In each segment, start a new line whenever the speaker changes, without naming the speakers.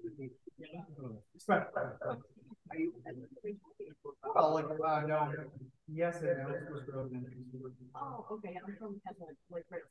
Well, like, no, yes and no. Oh, okay, I'm from Kentwood, like, right.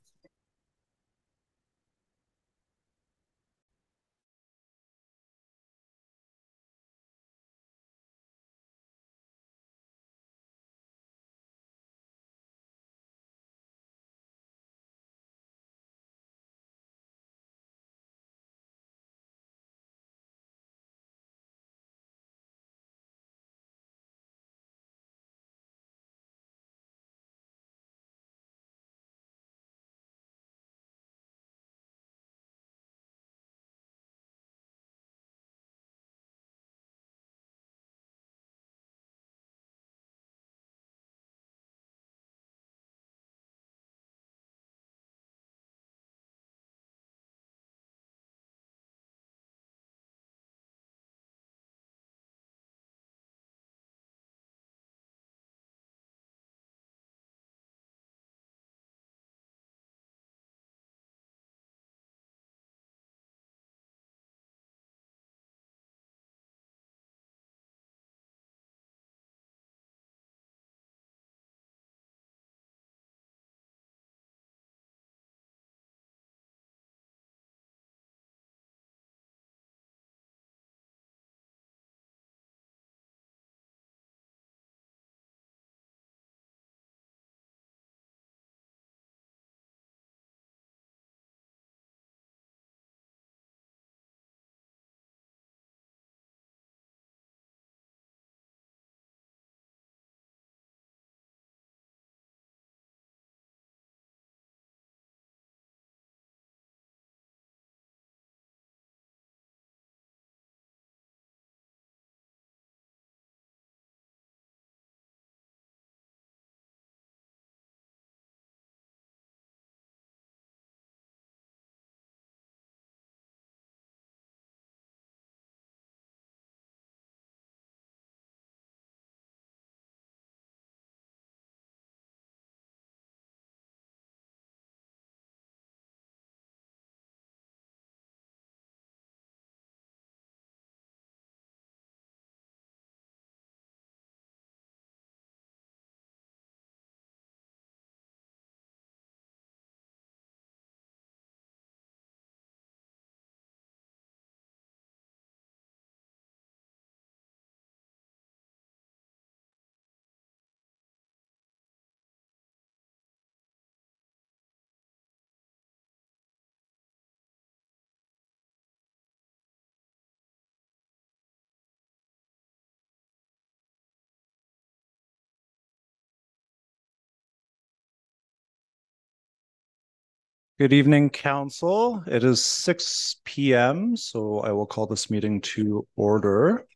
Good evening, Council. It is 6 p.m., so I will call this meeting to order.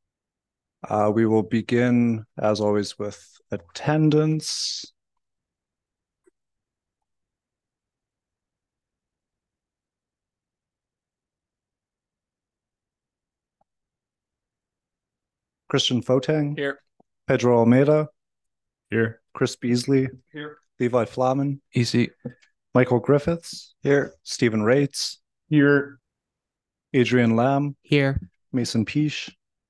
We will begin, as always, with attendance. Christian Fotang.
Here.
Pedro Almeida.
Here.
Chris Beasley.
Here.
Levi Flaman.
Easy.
Michael Griffiths. Here. Stephen Raitz.
Here.
Adrian Lamb.
Here.
Mason Peache.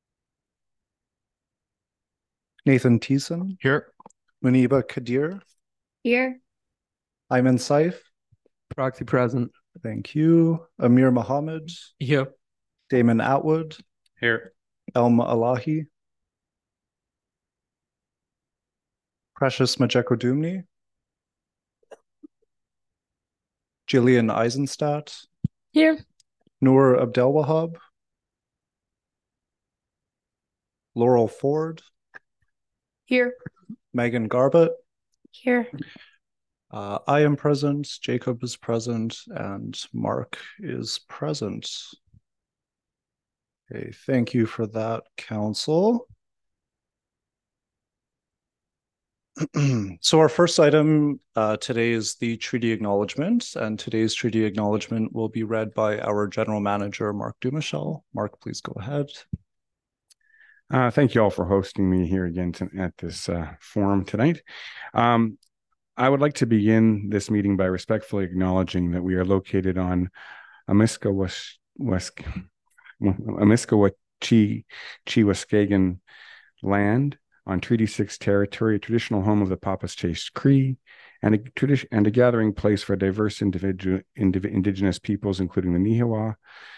Nathan Thiessen.
Here.
Muniba Kadir.
Here.
Ayman Saif.
Proxy present.
Thank you. Amir Mohammed.
Here.
Damon Atwood.
Here.
Elma Alahi. Precious Majekodumni. Jillian Eisenstadt.
Here.
Noor Abdelwahab. Laurel Ford.
Here.
Megan Garbett.
Here.
I am present, Jacob is present, and Mark is present. Okay, thank you for that, Council. So our first item today is the treaty acknowledgement, and today's treaty acknowledgement will be read by our General Manager, Mark Dumichel. Mark, please go ahead.
Thank you all for hosting me here again at this forum tonight. I would like to begin this meeting by respectfully acknowledging that we are located on Amiska Chewaskagan land on Treaty 6 territory, a traditional home of the Papas Chase Cree, and a gathering place for diverse indigenous peoples, including the Niihau,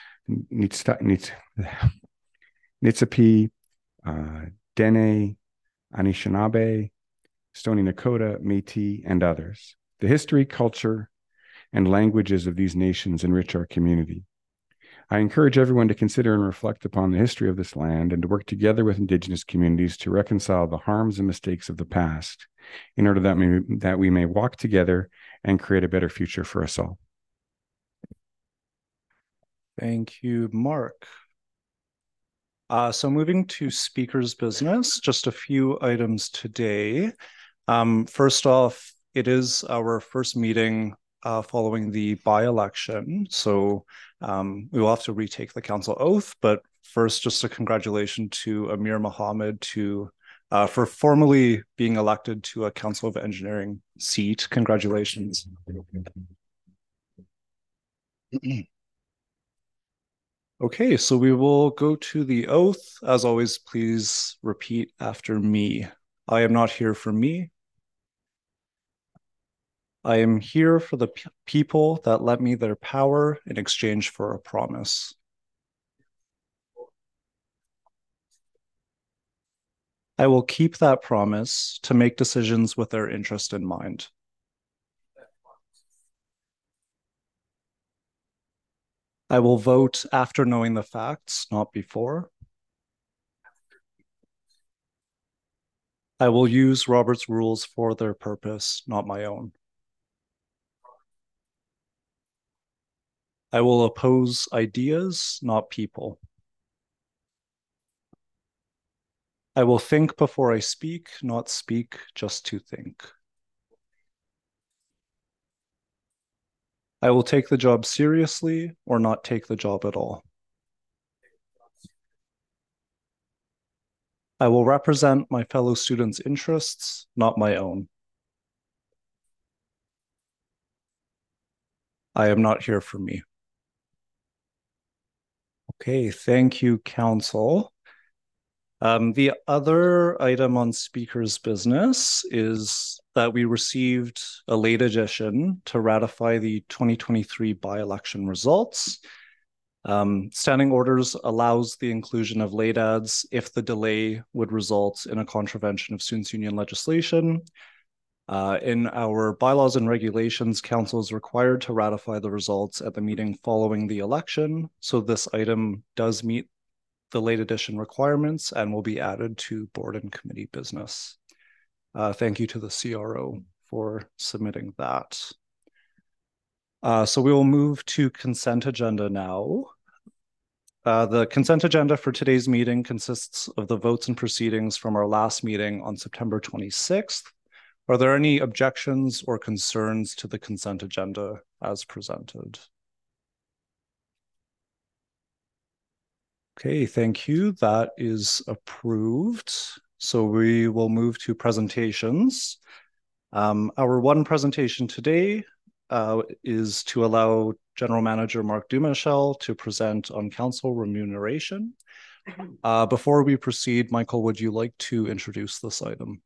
Niitsitapi, Dene, Anishinaabe, Stoney Nakoda, Métis, and others. The history, culture, and languages of these nations enrich our community. I encourage everyone to consider and reflect upon the history of this land and to work together with Indigenous communities to reconcile the harms and mistakes of the past in order that we may walk together and create a better future for us all.
Thank you, Mark. So moving to speaker's business, just a few items today. First off, it is our first meeting following the by-election. So we will have to retake the council oath, but first, just a congratulations to Amir Mohammed for formally being elected to a Council of Engineering seat. Congratulations. Okay, so we will go to the oath. As always, please repeat after me. I am not here for me. I am here for the people that lent me their power in exchange for a promise. I will keep that promise to make decisions with their interest in mind. I will vote after knowing the facts, not before. I will use Robert's rules for their purpose, not my own. I will oppose ideas, not people. I will think before I speak, not speak just to think. I will take the job seriously or not take the job at all. I will represent my fellow students' interests, not my own. I am not here for me. Okay, thank you, Council. The other item on speaker's business is that we received a late addition to ratify the 2023 by-election results. Standing orders allows the inclusion of late ads if the delay would result in a contravention of students' union legislation. In our bylaws and regulations, council is required to ratify the results at the meeting following the election. So this item does meet the late addition requirements and will be added to board and committee business. Thank you to the CRO for submitting that. So we will move to consent agenda now. The consent agenda for today's meeting consists of the votes and proceedings from our last meeting on September 26th. Are there any objections or concerns to the consent agenda as presented? Okay, thank you. That is approved. So we will move to presentations. Our one presentation today is to allow General Manager Mark Dumichel to present on council remuneration. Before we proceed, Michael, would you like to introduce this item?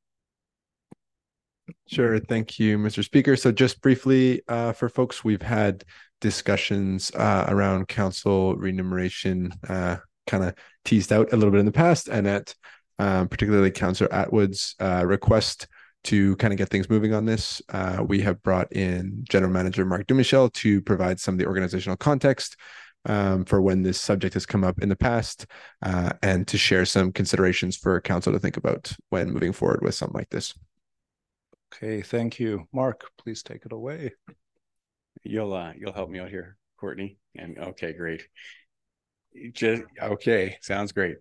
Sure. Thank you, Mr. Speaker. So just briefly for folks, we've had discussions around council remuneration kind of teased out a little bit in the past, and at particularly Councillor Atwood's request to kind of get things moving on this, we have brought in General Manager Mark Dumichel to provide some of the organizational context for when this subject has come up in the past, and to share some considerations for council to think about when moving forward with something like this.
Okay, thank you. Mark, please take it away.
You'll help me out here, Courtney. And okay, great. Okay, sounds great.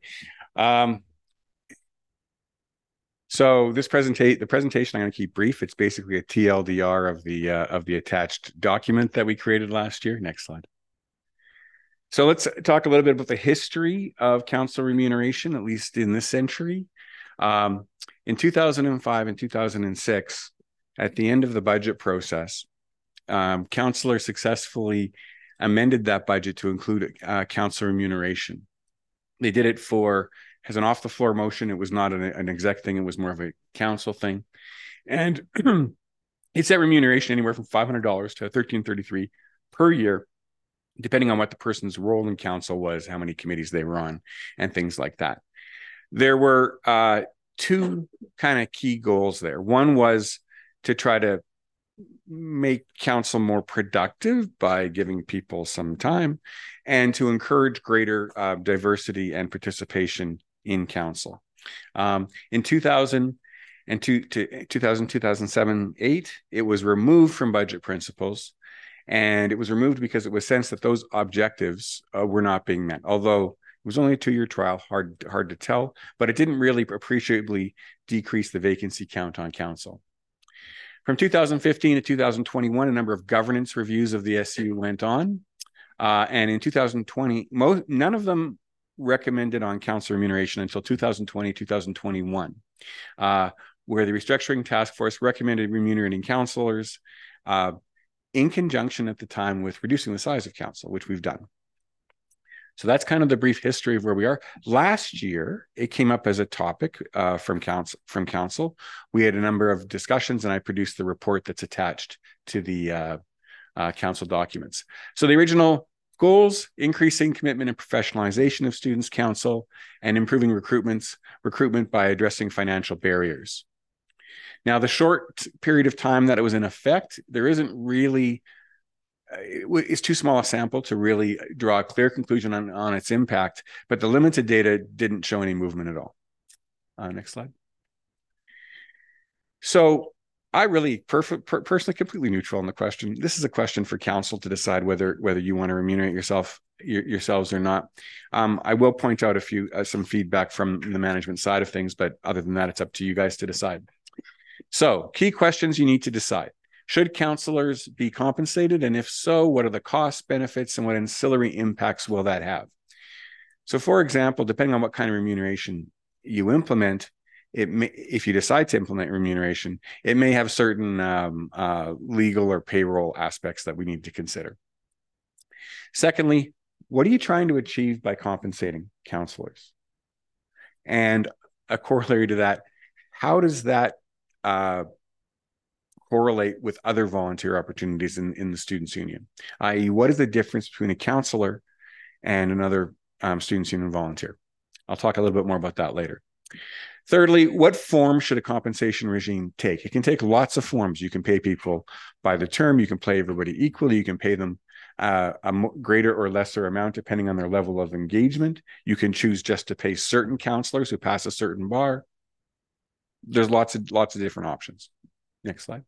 So the presentation I'm going to keep brief. It's basically a TLDR of the attached document that we created last year. Next slide. So let's talk a little bit about the history of council remuneration, at least in this century. In 2005 and 2006, at the end of the budget process, councillors successfully amended that budget to include council remuneration. They did it as an off the floor motion. It was not an exec thing. It was more of a council thing. And it set remuneration anywhere from $500 to $1,333 per year, depending on what the person's role in council was, how many committees they were on, and things like that. There were two kind of key goals there. One was to try to make council more productive by giving people some time, and to encourage greater diversity and participation in council. In 2007-8, it was removed from budget principles, and it was removed because it was sensed that those objectives were not being met. Although it was only a 2-year trial, hard to tell, but it didn't really appreciably decrease the vacancy count on council. From 2015 to 2021, a number of governance reviews of the SU went on. And in 2020, none of them recommended on council remuneration until 2020, 2021, where the restructuring task force recommended remunerating councillors in conjunction at the time with reducing the size of council, which we've done. So that's kind of the brief history of where we are. Last year, it came up as a topic from council. We had a number of discussions, and I produced the report that's attached to the council documents. So the original goals: increasing commitment and professionalization of students' council, and improving recruitment by addressing financial barriers. Now, the short period of time that it was in effect, there isn't really, it's too small a sample to really draw a clear conclusion on its impact, but the limited data didn't show any movement at all. Next slide. So I really personally completely neutral on the question. This is a question for council to decide whether you want to remunerate yourselves or not. I will point out some feedback from the management side of things, but other than that, it's up to you guys to decide. So, key questions you need to decide. Should councillors be compensated? And if so, what are the costs, benefits, and what ancillary impacts will that have? So, for example, depending on what kind of remuneration you implement, if you decide to implement remuneration, it may have certain legal or payroll aspects that we need to consider. Secondly, what are you trying to achieve by compensating councillors? And a corollary to that, how does that correlate with other volunteer opportunities in the Students' Union? I.e., what is the difference between a councillor and another Students' Union volunteer? I'll talk a little bit more about that later. Thirdly, what form should a compensation regime take? It can take lots of forms. You can pay people by the term. You can pay everybody equally. You can pay them a greater or lesser amount depending on their level of engagement. You can choose just to pay certain councillors who pass a certain bar. There's lots of different options. Next slide.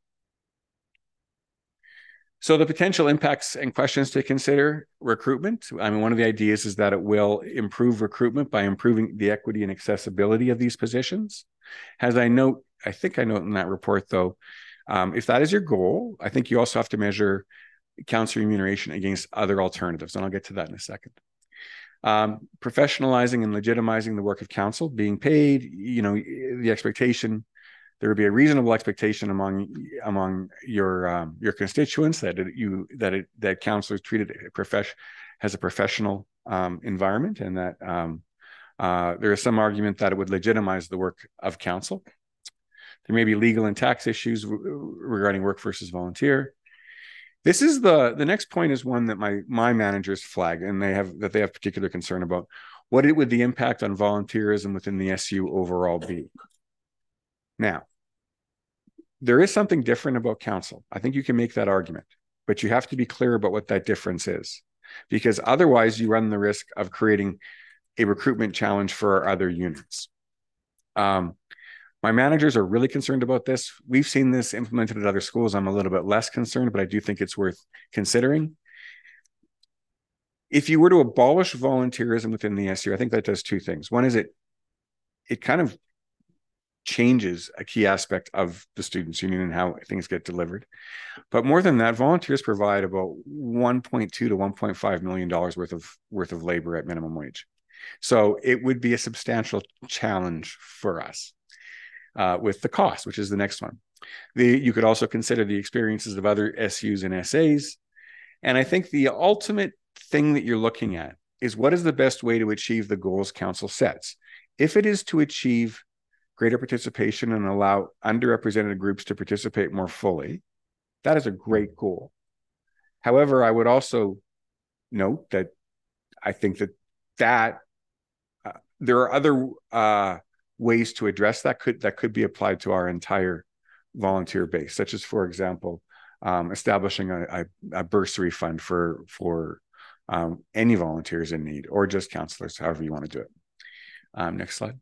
So the potential impacts and questions to consider: recruitment. I mean, one of the ideas is that it will improve recruitment by improving the equity and accessibility of these positions. As I think I note in that report, though, if that is your goal, I think you also have to measure council remuneration against other alternatives, and I'll get to that in a second. Professionalizing and legitimizing the work of council, being paid, the expectation, there would be a reasonable expectation among your constituents that council is treated as a professional environment, and that there is some argument that it would legitimize the work of council. There may be legal and tax issues regarding work versus volunteer. This is the next point is one that my managers flag, and they have particular concern about. What would the impact on volunteerism within the SU overall be? Now, there is something different about council. I think you can make that argument, but you have to be clear about what that difference is, because otherwise you run the risk of creating a recruitment challenge for our other units. My managers are really concerned about this. We've seen this implemented at other schools. I'm a little bit less concerned, but I do think it's worth considering. If you were to abolish volunteerism within the SU, I think that does two things. One is it kind of changes a key aspect of the Students' Union and how things get delivered. But more than that, volunteers provide about $1.2 to $1.5 million worth of labor at minimum wage. So it would be a substantial challenge for us with the cost, which is the next one. You could also consider the experiences of other SUs and SAs And I think the ultimate thing that you're looking at is what is the best way to achieve the goals council sets. If it is to achieve greater participation and allow underrepresented groups to participate more fully, that is a great goal. However, I would also note that I think that there are other ways to address that could be applied to our entire volunteer base, such as, for example, establishing a bursary fund for any volunteers in need, or just counselors, however you want to do it. Next slide.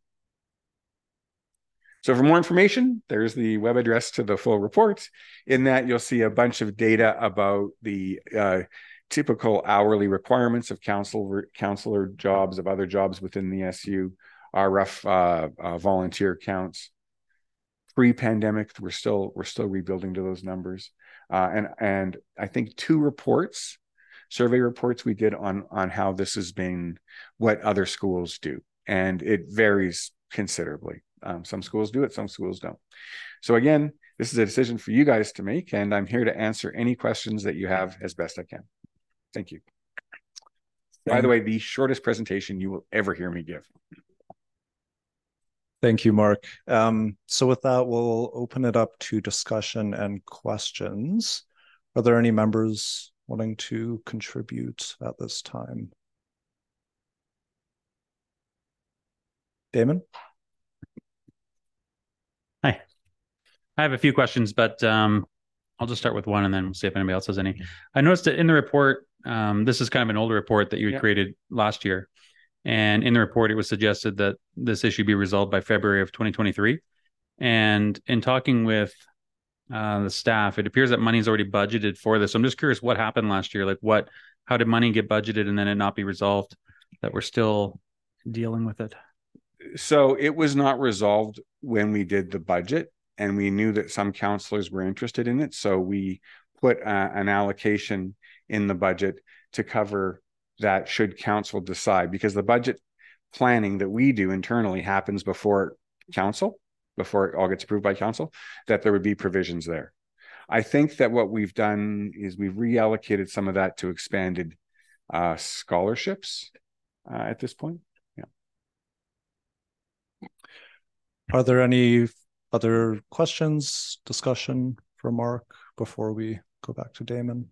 So for more information, there's the web address to the full report. In that, you'll see a bunch of data about the typical hourly requirements of counselor jobs, of other jobs within the SU, our rough volunteer counts. Pre-pandemic, we're still rebuilding to those numbers, and I think 2 survey reports we did on how this has been, what other schools do, and it varies considerably. Some schools do it, some schools don't. So again, this is a decision for you guys to make, and I'm here to answer any questions that you have as best I can. Thank you. By the way, the shortest presentation you will ever hear me give.
Thank you, Mark. So with that, we'll open it up to discussion and questions. Are there any members wanting to contribute at this time? Damon?
Hi. I have a few questions, but I'll just start with one and then we'll see if anybody else has any. I noticed that in the report, this is kind of an older report that you had created last year. And in the report, it was suggested that this issue be resolved by February of 2023. And in talking with the staff, it appears that money is already budgeted for this. So I'm just curious what happened last year. Like how did money get budgeted and then it not be resolved, that we're still dealing with it?
So it was not resolved when we did the budget, and we knew that some counselors were interested in it. So we put an allocation in the budget to cover that should council decide, because the budget planning that we do internally happens before it all gets approved by council, that there would be provisions there. I think that what we've done is we've reallocated some of that to expanded scholarships at this point. Yeah.
Are there any other questions, discussion for Mark before we go back to Damon?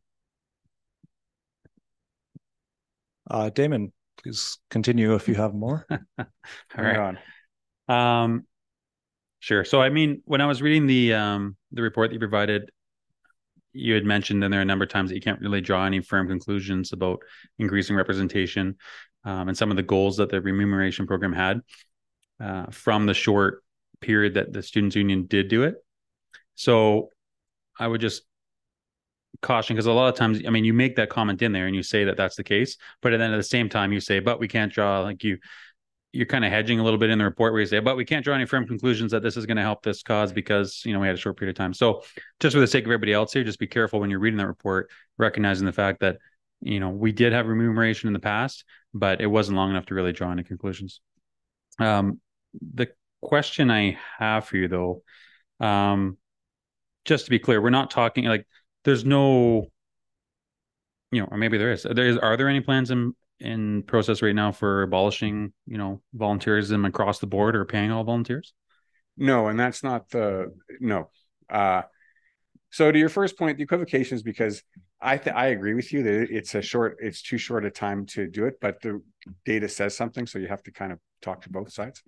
Damon, please continue if you have more.
All right. Sure. So, I mean, when I was reading the report that you provided, you had mentioned in there a number of times that you can't really draw any firm conclusions about increasing representation and some of the goals that the remuneration program had from the short period that the Students' Union did do it. So I would just caution, because a lot of times, I mean, you make that comment in there and you say that that's the case, but then at the same time you say, but we can't draw, like you're kind of hedging a little bit in the report where you say, but we can't draw any firm conclusions that this is going to help this cause because, we had a short period of time. So just for the sake of everybody else here, just be careful when you're reading that report, recognizing the fact that, we did have remuneration in the past, but it wasn't long enough to really draw any conclusions. The question I have for you though, just to be clear, we're not talking like there's no, or maybe there is. Are there any plans in process right now for abolishing, volunteerism across the board or paying all volunteers?
No, and that's not no. So to your first point, the equivocation is because I agree with you that it's too short a time to do it, but the data says something, so you have to kind of talk to both sides.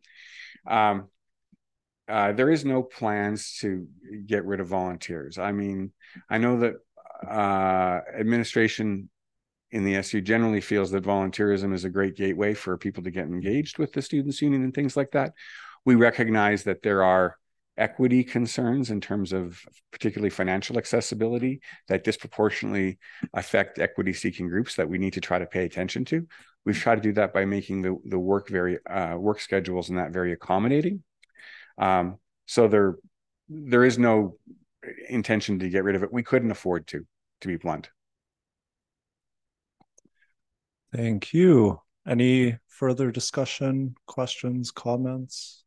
There is no plans to get rid of volunteers. I mean, I know that administration in the SU generally feels that volunteerism is a great gateway for people to get engaged with the Students' Union and things like that. We recognize that there are equity concerns in terms of particularly financial accessibility that disproportionately affect equity-seeking groups that we need to try to pay attention to. We've tried to do that by making the work schedules and that very accommodating. So there is no intention to get rid of it. We couldn't afford to be blunt.
Thank you. Any further discussion, questions, comments?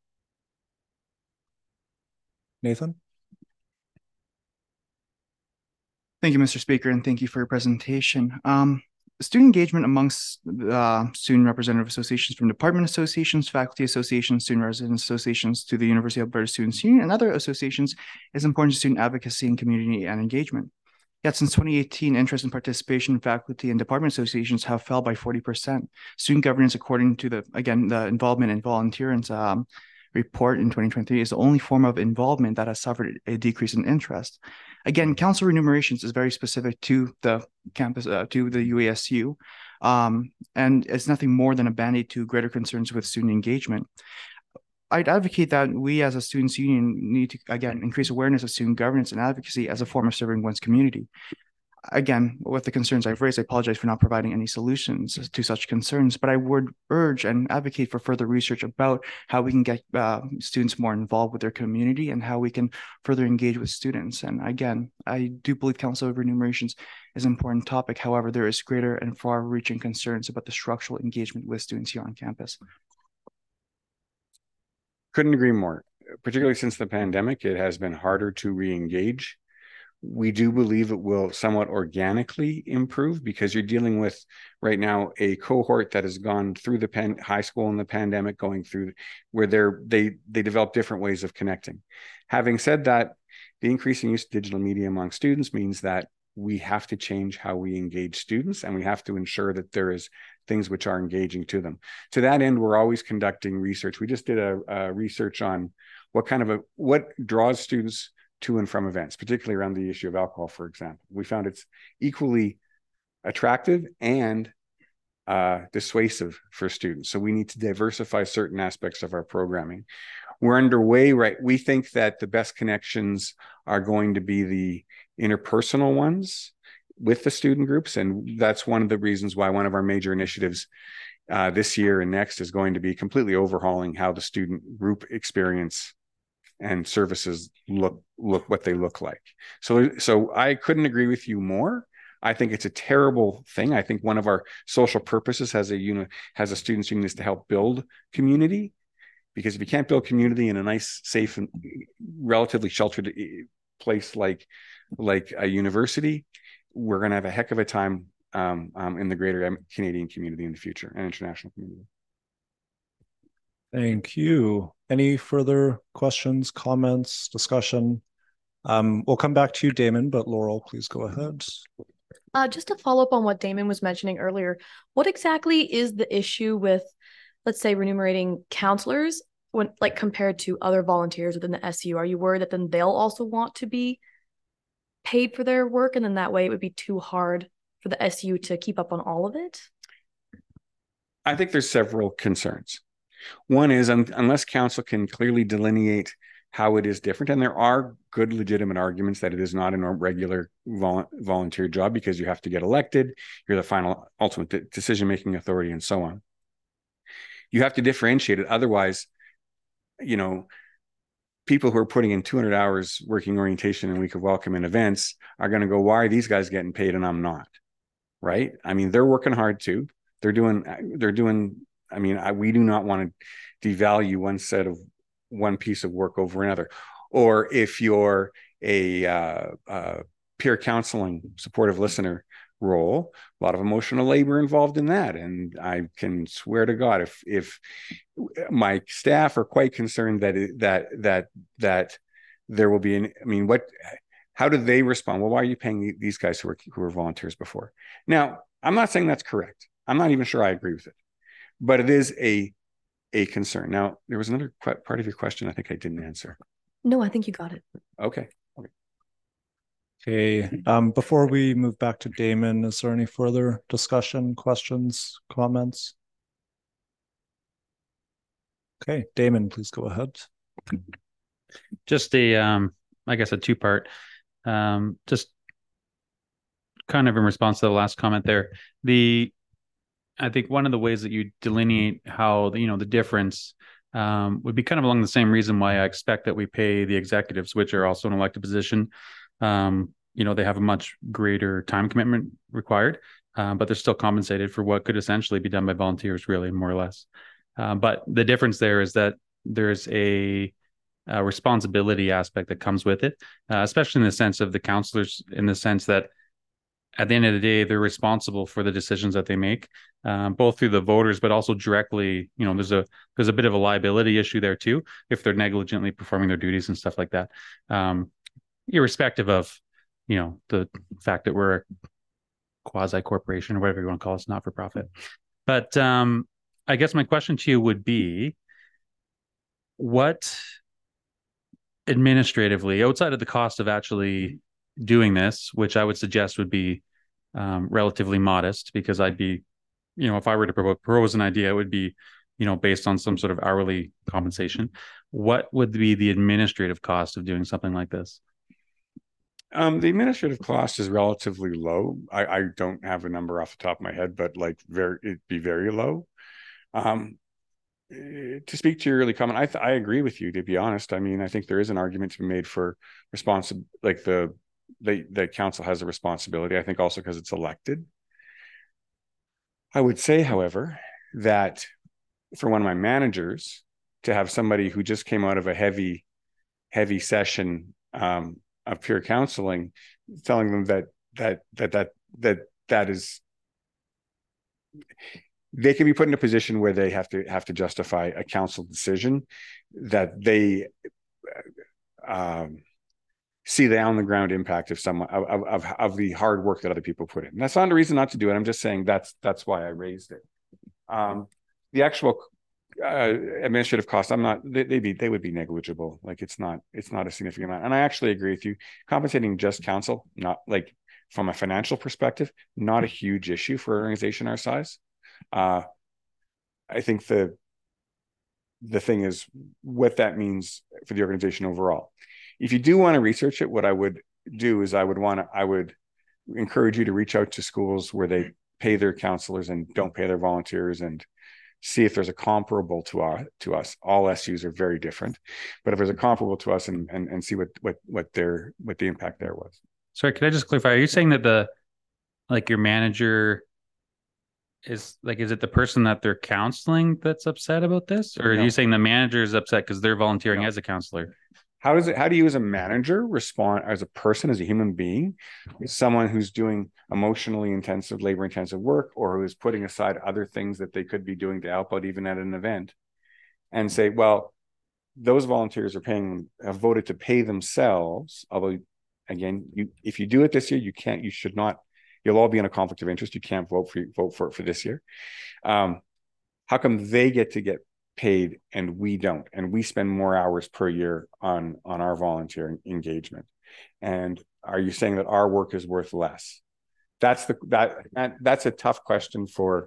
Nathan?
Thank you, Mr. Speaker, and thank you for your presentation. Student engagement amongst student representative associations from department associations, faculty associations, student resident associations to the University of Alberta Students' Union and other associations is important to student advocacy and community and engagement. Yet since 2018, interest and participation in faculty and department associations have fell by 40%. Student governance, according to the involvement and volunteers report in 2023, is the only form of involvement that has suffered a decrease in interest. Again, council remunerations is very specific to the campus, to the UASU, and it's nothing more than a band-aid to greater concerns with student engagement. I'd advocate that we as a students' union need to, again, increase awareness of student governance and advocacy as a form of serving one's community. Again, with the concerns I've raised, I apologize for not providing any solutions to such concerns, but I would urge and advocate for further research about how we can get students more involved with their community and how we can further engage with students. And again, I do believe council remunerations is an important topic. However, there is greater and far-reaching concerns about the structural engagement with students here on campus.
Couldn't agree more. Particularly since the pandemic, it has been harder to re-engage. We do believe it will somewhat organically improve because you're dealing with right now a cohort that has gone through the high school in the pandemic, going through where they develop different ways of connecting. Having said that, the increasing use of digital media among students means that we have to change how we engage students, and we have to ensure that there is things which are engaging to them. To that end, we're always conducting research. We just did a research on what draws students to and from events, particularly around the issue of alcohol, for example. We found it's equally attractive and dissuasive for students. So we need to diversify certain aspects of our programming. We're underway, right? We think that the best connections are going to be the interpersonal ones with the student groups. And that's one of the reasons why one of our major initiatives this year and next is going to be completely overhauling how the student group experience and services look what they look like. So I couldn't agree with you more. I think it's a terrible thing. I think one of our social purposes as a students' union is to help build community, because if you can't build community in a nice, safe, and relatively sheltered place like a university, we're going to have a heck of a time in the greater Canadian community in the future and international community.
Thank you. Any further questions, comments, discussion? We'll come back to you, Damon, but Laurel, please go ahead.
Just to follow up on what Damon was mentioning earlier, what exactly is the issue with, let's say, remunerating counselors when, like, compared to other volunteers within the SU? Are you worried that then they'll also want to be paid for their work, and then that way it would be too hard for the SU to keep up on all of it?
I think there's several concerns. One is unless council can clearly delineate how it is different, and there are good legitimate arguments that it is not a regular volunteer job because you have to get elected, you're the final ultimate decision-making authority, and so on. You have to differentiate it. Otherwise, people who are putting in 200 hours working orientation and week of welcome and events are going to go, why are these guys getting paid and I'm not? Right? I mean, they're working hard too. We do not want to devalue one piece of work over another. Or if you're a peer counseling supportive listener role, a lot of emotional labor involved in that. And I can swear to God, if my staff are quite concerned that there will be how do they respond? Well, why are you paying these guys who were volunteers before? Now, I'm not saying that's correct. I'm not even sure I agree with it, but it is a concern. Now, there was another part of your question I think I didn't answer.
No, I think you got it.
Okay.
Before we move back to Damon, is there any further discussion, questions, comments? Okay, Damon, please go ahead.
Just I guess a two-part, just kind of in response to the last comment there. I think one of the ways that you delineate how the difference would be kind of along the same reason why I expect that we pay the executives, which are also an elected position. They have a much greater time commitment required, but they're still compensated for what could essentially be done by volunteers, really, more or less. But the difference there is that there's a responsibility aspect that comes with it, especially in the sense of the counselors, in the sense that at the end of the day, they're responsible for the decisions that they make, both through the voters, but also directly. There's a bit of a liability issue there too, if they're negligently performing their duties and stuff like that, irrespective of, the fact that we're a quasi corporation or whatever you want to call us, not for profit. But I guess my question to you would be, what administratively, outside of the cost of actually doing this, which I would suggest would be relatively modest, because I'd be, if I were to propose an idea, it would be, based on some sort of hourly compensation. What would be the administrative cost of doing something like this?
The administrative cost is relatively low. I don't have a number off the top of my head, but it'd be very low. To speak to your early comment, I agree with you, to be honest. I mean, I think there is an argument to be made for the council has a responsibility. I think also because it's elected. I would say, however, that for one of my managers to have somebody who just came out of a heavy session of peer counseling, telling them that is, they can be put in a position where they have to justify a council decision that they see the on the ground impact of the hard work that other people put in. And that's not a reason not to do it. I'm just saying that's why I raised it. The actual administrative cost, they would be negligible. Like it's not a significant amount. And I actually agree with you. Compensating just council, not like from a financial perspective, not a huge issue for an organization our size. I think the thing is what that means for the organization overall. If you do want to research it, what I would do is I would encourage you to reach out to schools where they pay their counselors and don't pay their volunteers, and see if there's a comparable to us. All SUs are very different, but if there's a comparable to us, and see what the impact there was.
Sorry, could I just clarify? Are you saying that your manager is it the person that they're counseling that's upset about this, or are you saying the manager is upset because they're volunteering as a counselor?
How do you as a manager respond as a person, as a human being, someone who's doing emotionally intensive, labor intensive work, or who is putting aside other things that they could be doing to help out even at an event, and say, well, those volunteers have voted to pay themselves. Although again, if you do it this year, you should not, you'll all be in a conflict of interest. You can't vote for it for this year. How come they get paid and we don't, and we spend more hours per year on our volunteer engagement? And are you saying that our work is worth less? That's a tough question for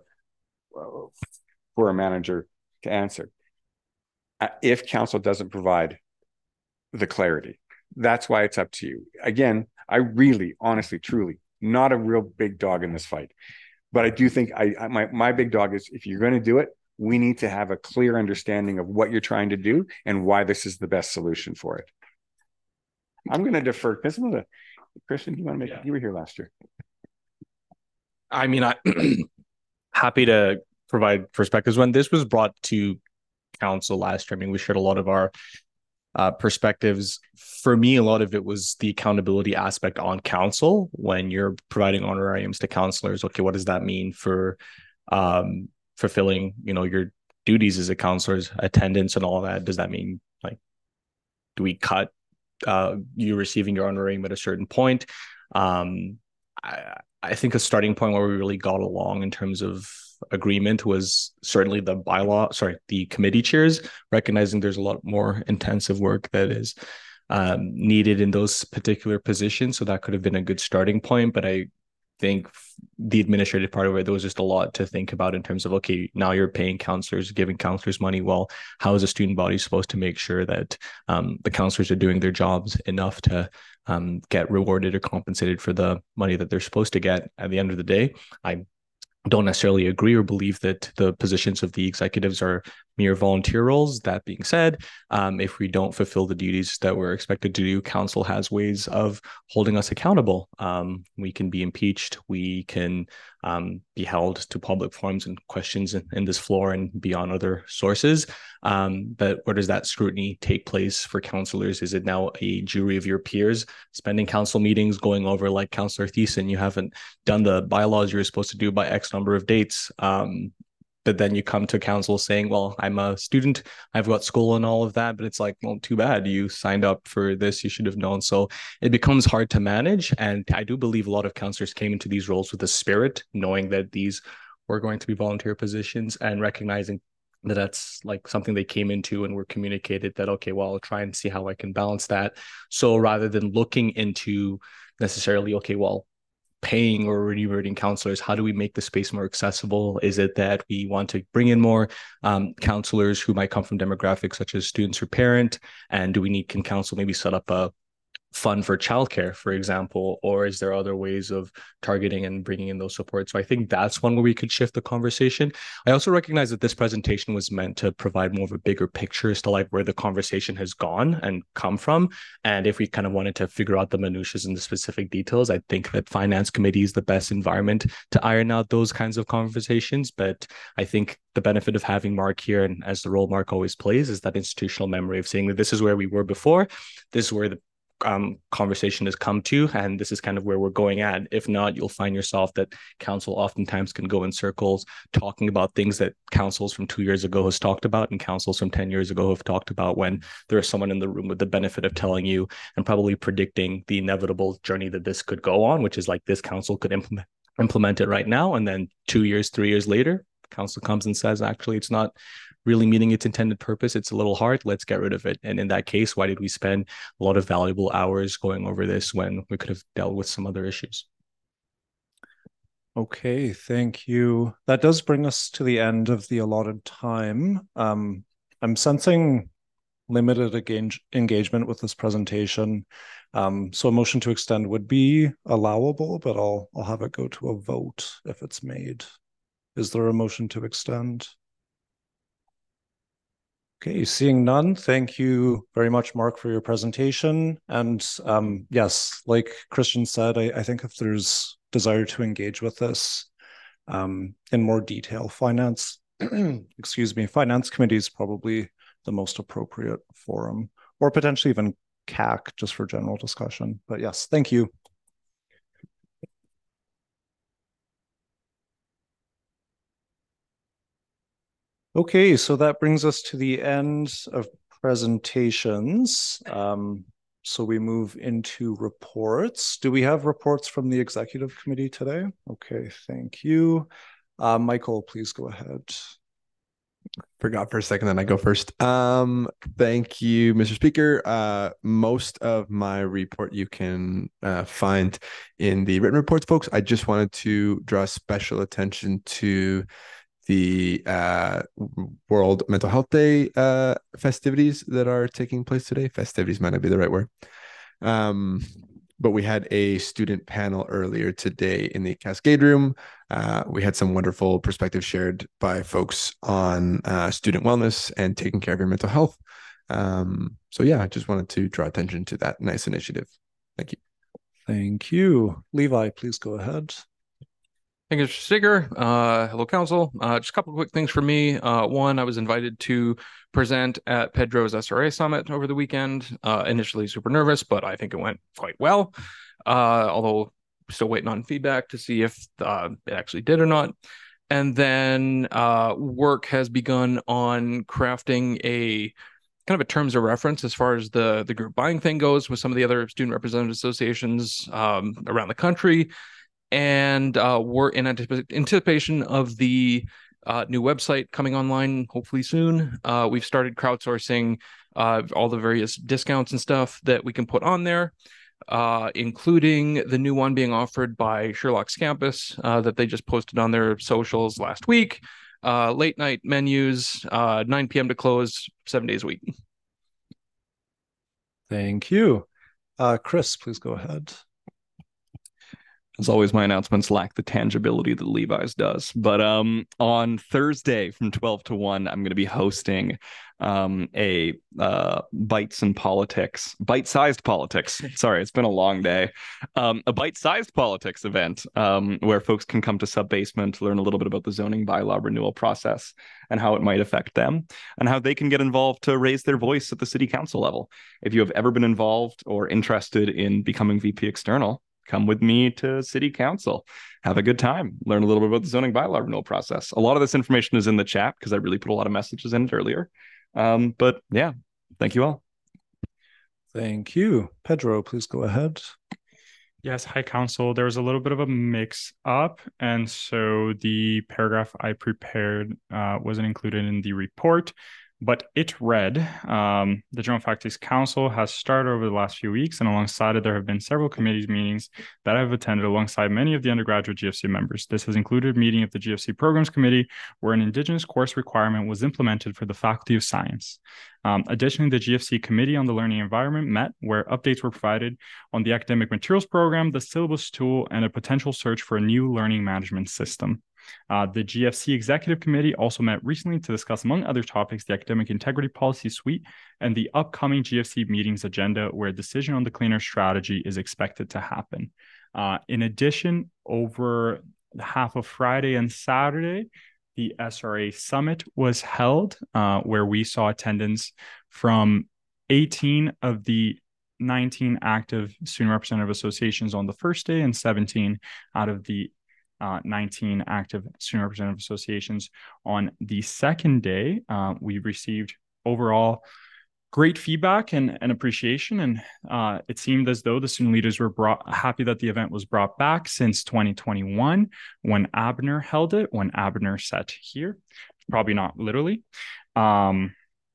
a manager to answer if council doesn't provide the clarity. That's why it's up to you. Again, I really, honestly, truly, not a real big dog in this fight, but I do think my big dog is, if you're going to do it, we need to have a clear understanding of what you're trying to do and why this is the best solution for it. I'm going to defer. Christian, you were here last year.
I mean, I'm happy to provide perspectives. When this was brought to council last year, I mean, we shared a lot of our perspectives. For me, a lot of it was the accountability aspect on council. When you're providing honorariums to counselors, okay, what does that mean for fulfilling, your duties as a counselor's attendance and all that? Does that mean, do we cut you receiving your honorarium at a certain point? I think a starting point where we really got along in terms of agreement was certainly the committee chairs, recognizing there's a lot more intensive work that is needed in those particular positions. So that could have been a good starting point. But I think the administrative part of it, there was just a lot to think about in terms of, okay, now you're paying counselors, giving counselors money. Well, how is a student body supposed to make sure that the counselors are doing their jobs enough to get rewarded or compensated for the money that they're supposed to get at the end of the day? I don't necessarily agree or believe that the positions of the executives are mere volunteer roles. That being said, if we don't fulfill the duties that we're expected to do, council has ways of holding us accountable. We can be impeached. We can be held to public forums and questions in this floor and beyond other sources. But where does that scrutiny take place for councillors? Is it now a jury of your peers spending council meetings going over, like Councillor Thiessen, you haven't done the bylaws you're supposed to do by X number of dates? But then you come to council saying, well, I'm a student, I've got school and all of that, but it's like, well, too bad, you signed up for this, you should have known. So it becomes hard to manage. And I do believe a lot of councillors came into these roles with a spirit, knowing that these were going to be volunteer positions and recognizing that that's like something they came into and were communicated that, okay, well, I'll try and see how I can balance that. So rather than looking into necessarily, okay, well, paying or remunerating counselors, how do we make the space more accessible? Is it that we want to bring in more counselors who might come from demographics such as students or parent? And do we need, can council maybe set up a fund for childcare, for example, or is there other ways of targeting and bringing in those supports? So I think that's one where we could shift the conversation. I also recognize that this presentation was meant to provide more of a bigger picture as to like where the conversation has gone and come from. And if we kind of wanted to figure out the minutiae and the specific details, I think that finance committee is the best environment to iron out those kinds of conversations. But I think the benefit of having Mark here, and as the role Mark always plays, is that institutional memory of saying that this is where we were before, this is where the conversation has come to, and this is kind of where we're going at. If not, you'll find yourself that council oftentimes can go in circles talking about things that councils from 2 years ago has talked about and councils from 10 years ago have talked about, when there is someone in the room with the benefit of telling you and probably predicting the inevitable journey that this could go on, which is like this council could implement it right now, and then 2 years, 3 years later, council comes and says, actually, it's not really meeting its intended purpose. It's a little hard. Let's get rid of it. And in that case, why did we spend a lot of valuable hours going over this when we could have dealt with some other issues?
Okay, thank you. That does bring us to the end of the allotted time. I'm sensing limited engagement with this presentation. So a motion to extend would be allowable, but I'll have it go to a vote if it's made. Is there a motion to extend? Okay, seeing none, thank you very much, Mark, for your presentation. And yes, like Christian said, I think if there's desire to engage with this in more detail, finance, excuse me, finance committee is probably the most appropriate forum, or potentially even CAC, just for general discussion. But yes, thank you. Okay, so that brings us to the end of presentations. So we move into reports. Do we have reports from the executive committee today? Okay, thank you. Michael, please go ahead.
Forgot for a second, then I go first. Thank you, Mr. Speaker. Most of my report you can find in the written reports, folks. I just wanted to draw special attention to the World Mental Health Day festivities that are taking place today. Festivities might not be the right word. But we had a student panel earlier today in the Cascade Room. We had some wonderful perspectives shared by folks on student wellness and taking care of your mental health. So yeah, I just wanted to draw attention to that nice initiative. Thank you.
Thank you. Levi, please go ahead.
Thank you, Mr. Sticker. Hello, Council. Just a couple of quick things for me. One, I was invited to present at Pedro's SRA Summit over the weekend. Initially super nervous, but I think it went quite well. Although still waiting on feedback to see if it actually did or not. And then work has begun on crafting a kind of a terms of reference as far as the group buying thing goes with some of the other student representative associations around the country. And we're in anticipation of the new website coming online hopefully soon. We've started crowdsourcing all the various discounts and stuff that we can put on there, including the new one being offered by Sherlock's Campus that they just posted on their socials last week. Late night menus, 9 p.m. to close, 7 days a week.
Thank you. Chris, please go ahead.
As always, my announcements lack the tangibility that Levi's does. But on Thursday from 12 to 1, I'm going to be hosting a bite-sized politics. Sorry, it's been a long day. A bite-sized politics event where folks can come to Sub-Basement, learn a little bit about the zoning bylaw renewal process and how it might affect them and how they can get involved to raise their voice at the city council level. If you have ever been involved or interested in becoming VP External, come with me to city council, have a good time, learn a little bit about the zoning bylaw renewal process. A lot of this information is in the chat because I really put a lot of messages in it earlier. But yeah, thank you all.
Thank you. Pedro, please go ahead.
Yes, hi, council. There was a little bit of a mix up, and so the paragraph I prepared wasn't included in the report. But it read, the General Faculties Council has started over the last few weeks, and alongside it, there have been several committee meetings that I've attended alongside many of the undergraduate GFC members. This has included a meeting of the GFC Programs Committee, where an Indigenous course requirement was implemented for the Faculty of Science. Additionally, the GFC Committee on the Learning Environment met, where updates were provided on the academic materials program, the syllabus tool, and a potential search for a new learning management system. The GFC Executive Committee also met recently to discuss, among other topics, the Academic Integrity Policy Suite and the upcoming GFC meetings agenda, where a decision on the cleaner strategy is expected to happen. In addition, over half of Friday and Saturday, the SRA Summit was held, where we saw attendance from 18 of the 19 active student representative associations on the first day and 17 out of the 19 active student representative associations on the second day. We received overall great feedback and appreciation, and it seemed as though the student leaders were happy that the event was brought back since 2021 when Abner held it, when Abner sat here, probably not literally. And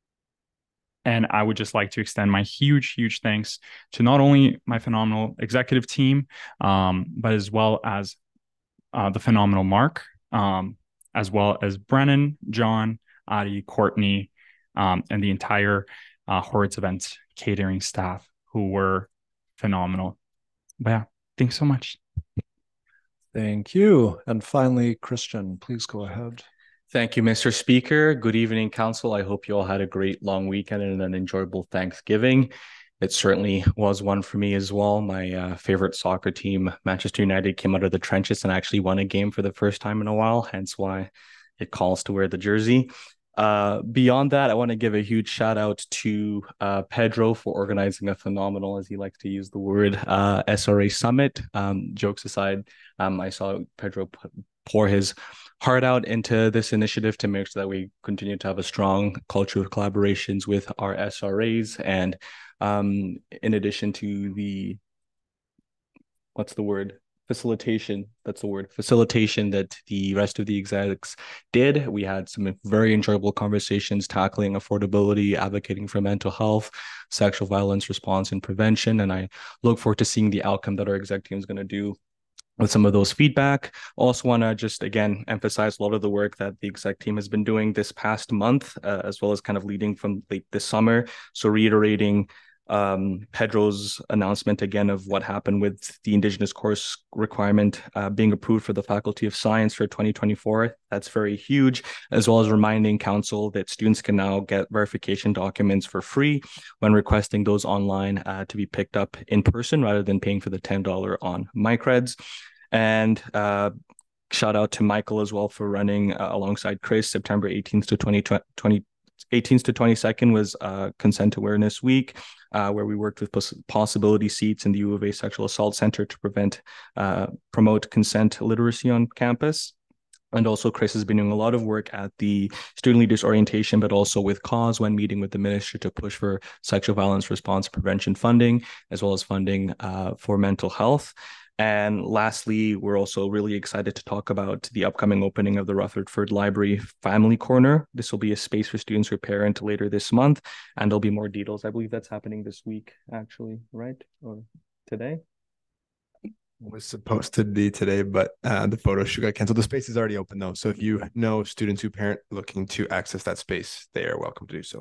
I would just like to extend my huge thanks to not only my phenomenal executive team, but as well as the phenomenal Mark, as well as Brennan, John, Adi, Courtney, and the entire Horwitz Events catering staff, who were phenomenal. But yeah, thanks so much.
Thank you. And finally, Christian, please go ahead.
Thank you, Mr. Speaker. Good evening, Council. I hope you all had a great long weekend and an enjoyable Thanksgiving. It certainly was one for me as well. My favorite soccer team, Manchester United, came out of the trenches and actually won a game for the first time in a while, hence why it calls to wear the jersey. Beyond that, I want to give a huge shout out to Pedro for organizing a phenomenal, as he likes to use the word, SRA Summit. Jokes aside, I saw Pedro pour his heart out into this initiative to make sure that we continue to have a strong culture of collaborations with our SRAs. And in addition to the, facilitation that the rest of the execs did. We had some very enjoyable conversations tackling affordability, advocating for mental health, sexual violence response and prevention. And I look forward to seeing the outcome that our exec team is going to do with some of those feedback. Also want to just, again, emphasize a lot of the work that the exec team has been doing this past month, as well as kind of leading from late this summer. So reiterating Pedro's announcement again of what happened with the Indigenous course requirement being approved for the Faculty of Science for 2024. That's very huge, as well as reminding Council that students can now get verification documents for free when requesting those online to be picked up in person rather than paying for the $10 on MyCreds. And shout out to Michael as well for running alongside Chris. September 18th to 18th to 22nd was Consent Awareness Week, where we worked with Possibility Seats in the U of A Sexual Assault Center to promote consent literacy on campus. And also Chris has been doing a lot of work at the Student Leaders Orientation, but also with Cause when meeting with the minister to push for sexual violence response prevention funding, as well as funding for mental health. And lastly, we're also really excited to talk about the upcoming opening of the Rutherford Library Family Corner. This will be a space for students who parent later this month, and there'll be more details. I believe that's happening this week, actually, right? Or today?
It was supposed to be today, but the photo shoot got canceled. The space is already open, though. So if you know students who parent looking to access that space, they are welcome to do so.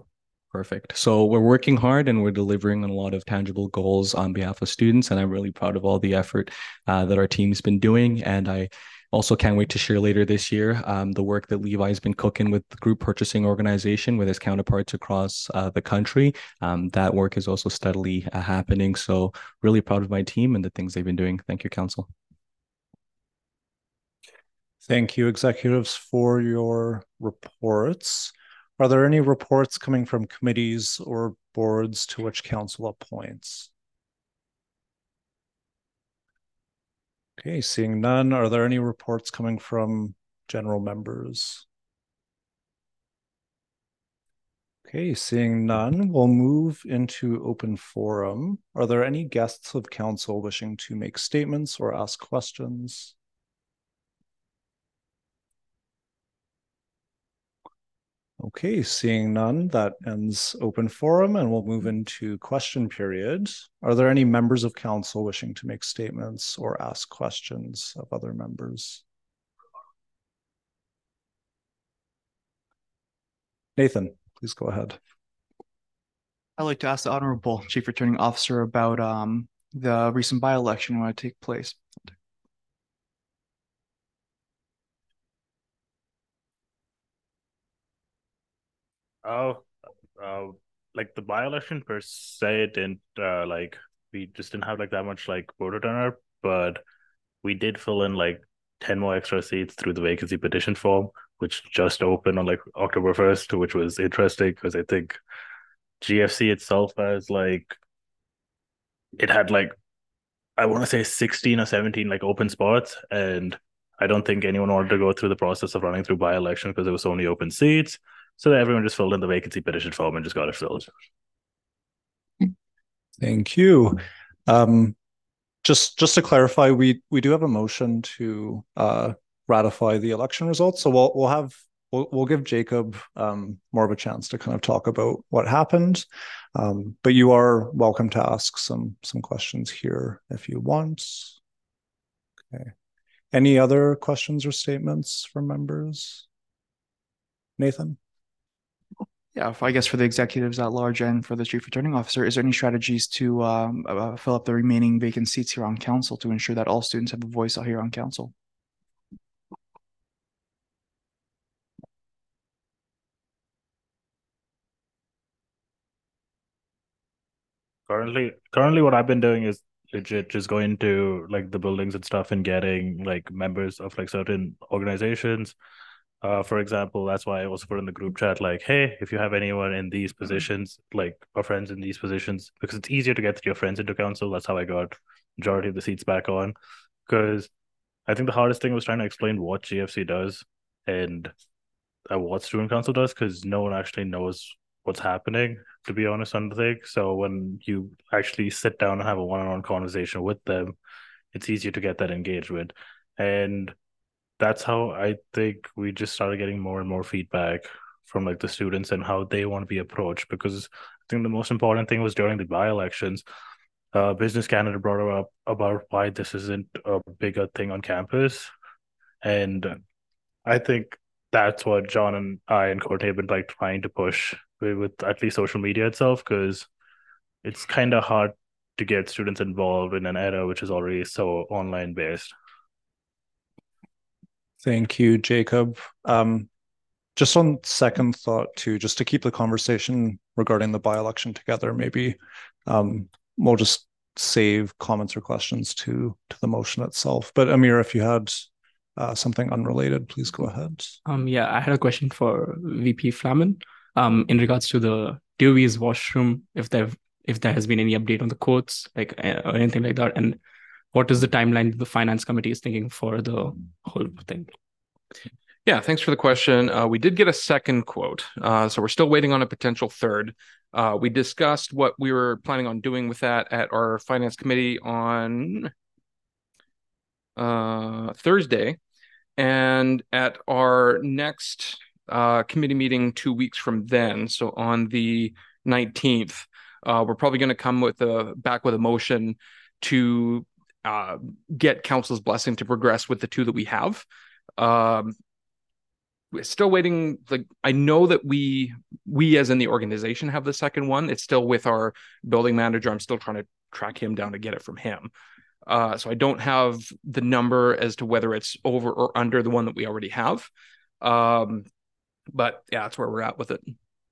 Perfect. So we're working hard and we're delivering on a lot of tangible goals on behalf of students. And I'm really proud of all the effort that our team's been doing. And I also can't wait to share later this year the work that Levi's been cooking with the group purchasing organization with his counterparts across the country. That work is also steadily happening. So really proud of my team and the things they've been doing. Thank you, Council.
Thank you, executives, for your reports. Are there any reports coming from committees or boards to which council appoints? Okay, seeing none, are there any reports coming from general members? Okay, seeing none, we'll move into open forum. Are there any guests of council wishing to make statements or ask questions? Okay, seeing none, that ends open forum and we'll move into question period. Are there any members of council wishing to make statements or ask questions of other members? Nathan, please go ahead.
I'd like to ask the Honorable Chief Returning Officer about the recent by-election when it take place.
Oh, like the by-election per se didn't like we just didn't have like that much like voter turnout, but we did fill in like 10 more extra seats through the vacancy petition form, which just opened on like October 1st, which was interesting because I think GFC itself has like it had like I want to say 16 or 17 like open spots, and I don't think anyone wanted to go through the process of running through by-election because there was so many open seats. So everyone just filled in the vacancy petition form and just got it filled.
Thank you. Just to clarify, we do have a motion to ratify the election results. So we'll give Jacob more of a chance to kind of talk about what happened. But you are welcome to ask some questions here if you want. Okay. Any other questions or statements from members? Nathan?
Yeah, I guess for the executives at large and for the Chief Returning Officer, is there any strategies to fill up the remaining vacant seats here on council to ensure that all students have a voice out here on council?
Currently what I've been doing is legit just going to like the buildings and stuff and getting like members of like certain organizations. For example, that's why I also put in the group chat like, hey, if you have anyone in these positions, like or friends in these positions, because it's easier to get your friends into council. That's how I got majority of the seats back on. Because I think the hardest thing was trying to explain what GFC does and what student council does, because no one actually knows what's happening, to be honest, on the thing. So when you actually sit down and have a one-on-one conversation with them, it's easier to get that engagement. And that's how I think we just started getting more and more feedback from like the students and how they want to be approached. Because I think the most important thing was during the by-elections, Business Canada brought up about why this isn't a bigger thing on campus. And I think that's what John and I and Courtney have been like trying to push with at least social media itself, because it's kind of hard to get students involved in an era which is already so online based.
Thank you, Jacob. Just on second thought too, just to keep the conversation regarding the by-election together, maybe we'll just save comments or questions to the motion itself. But Amir, if you had something unrelated, please go ahead.
Yeah, I had a question for VP Flamen in regards to the DOE's washroom, if there has been any update on the quotes, like or anything like that, and what is the timeline the finance committee is thinking for the whole thing?
Yeah, thanks for the question. We did get a second quote, so we're still waiting on a potential third. We discussed what we were planning on doing with that at our finance committee on Thursday, and at our next committee meeting 2 weeks from then, so on the 19th, we're probably going to come back with a motion to get council's blessing to progress with the two that we have. we're still waiting. Like, I know that we as in the organization have the second one. It's still with our building manager. I'm still trying to track him down to get it from him. So I don't have the number as to whether it's over or under the one that we already have. But yeah, that's where we're at with it.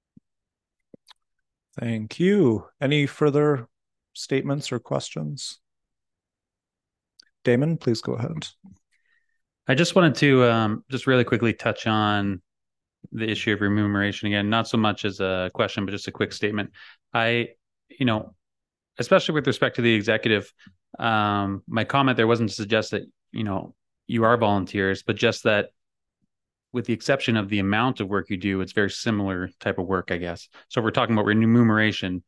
Thank you. Any further statements or questions? Damon, please go ahead.
I just wanted to just really quickly touch on the issue of remuneration again, not so much as a question, but just a quick statement. Especially with respect to the executive, my comment there wasn't to suggest that, you are volunteers, but just that with the exception of the amount of work you do, it's very similar type of work, I guess. So if we're talking about remuneration,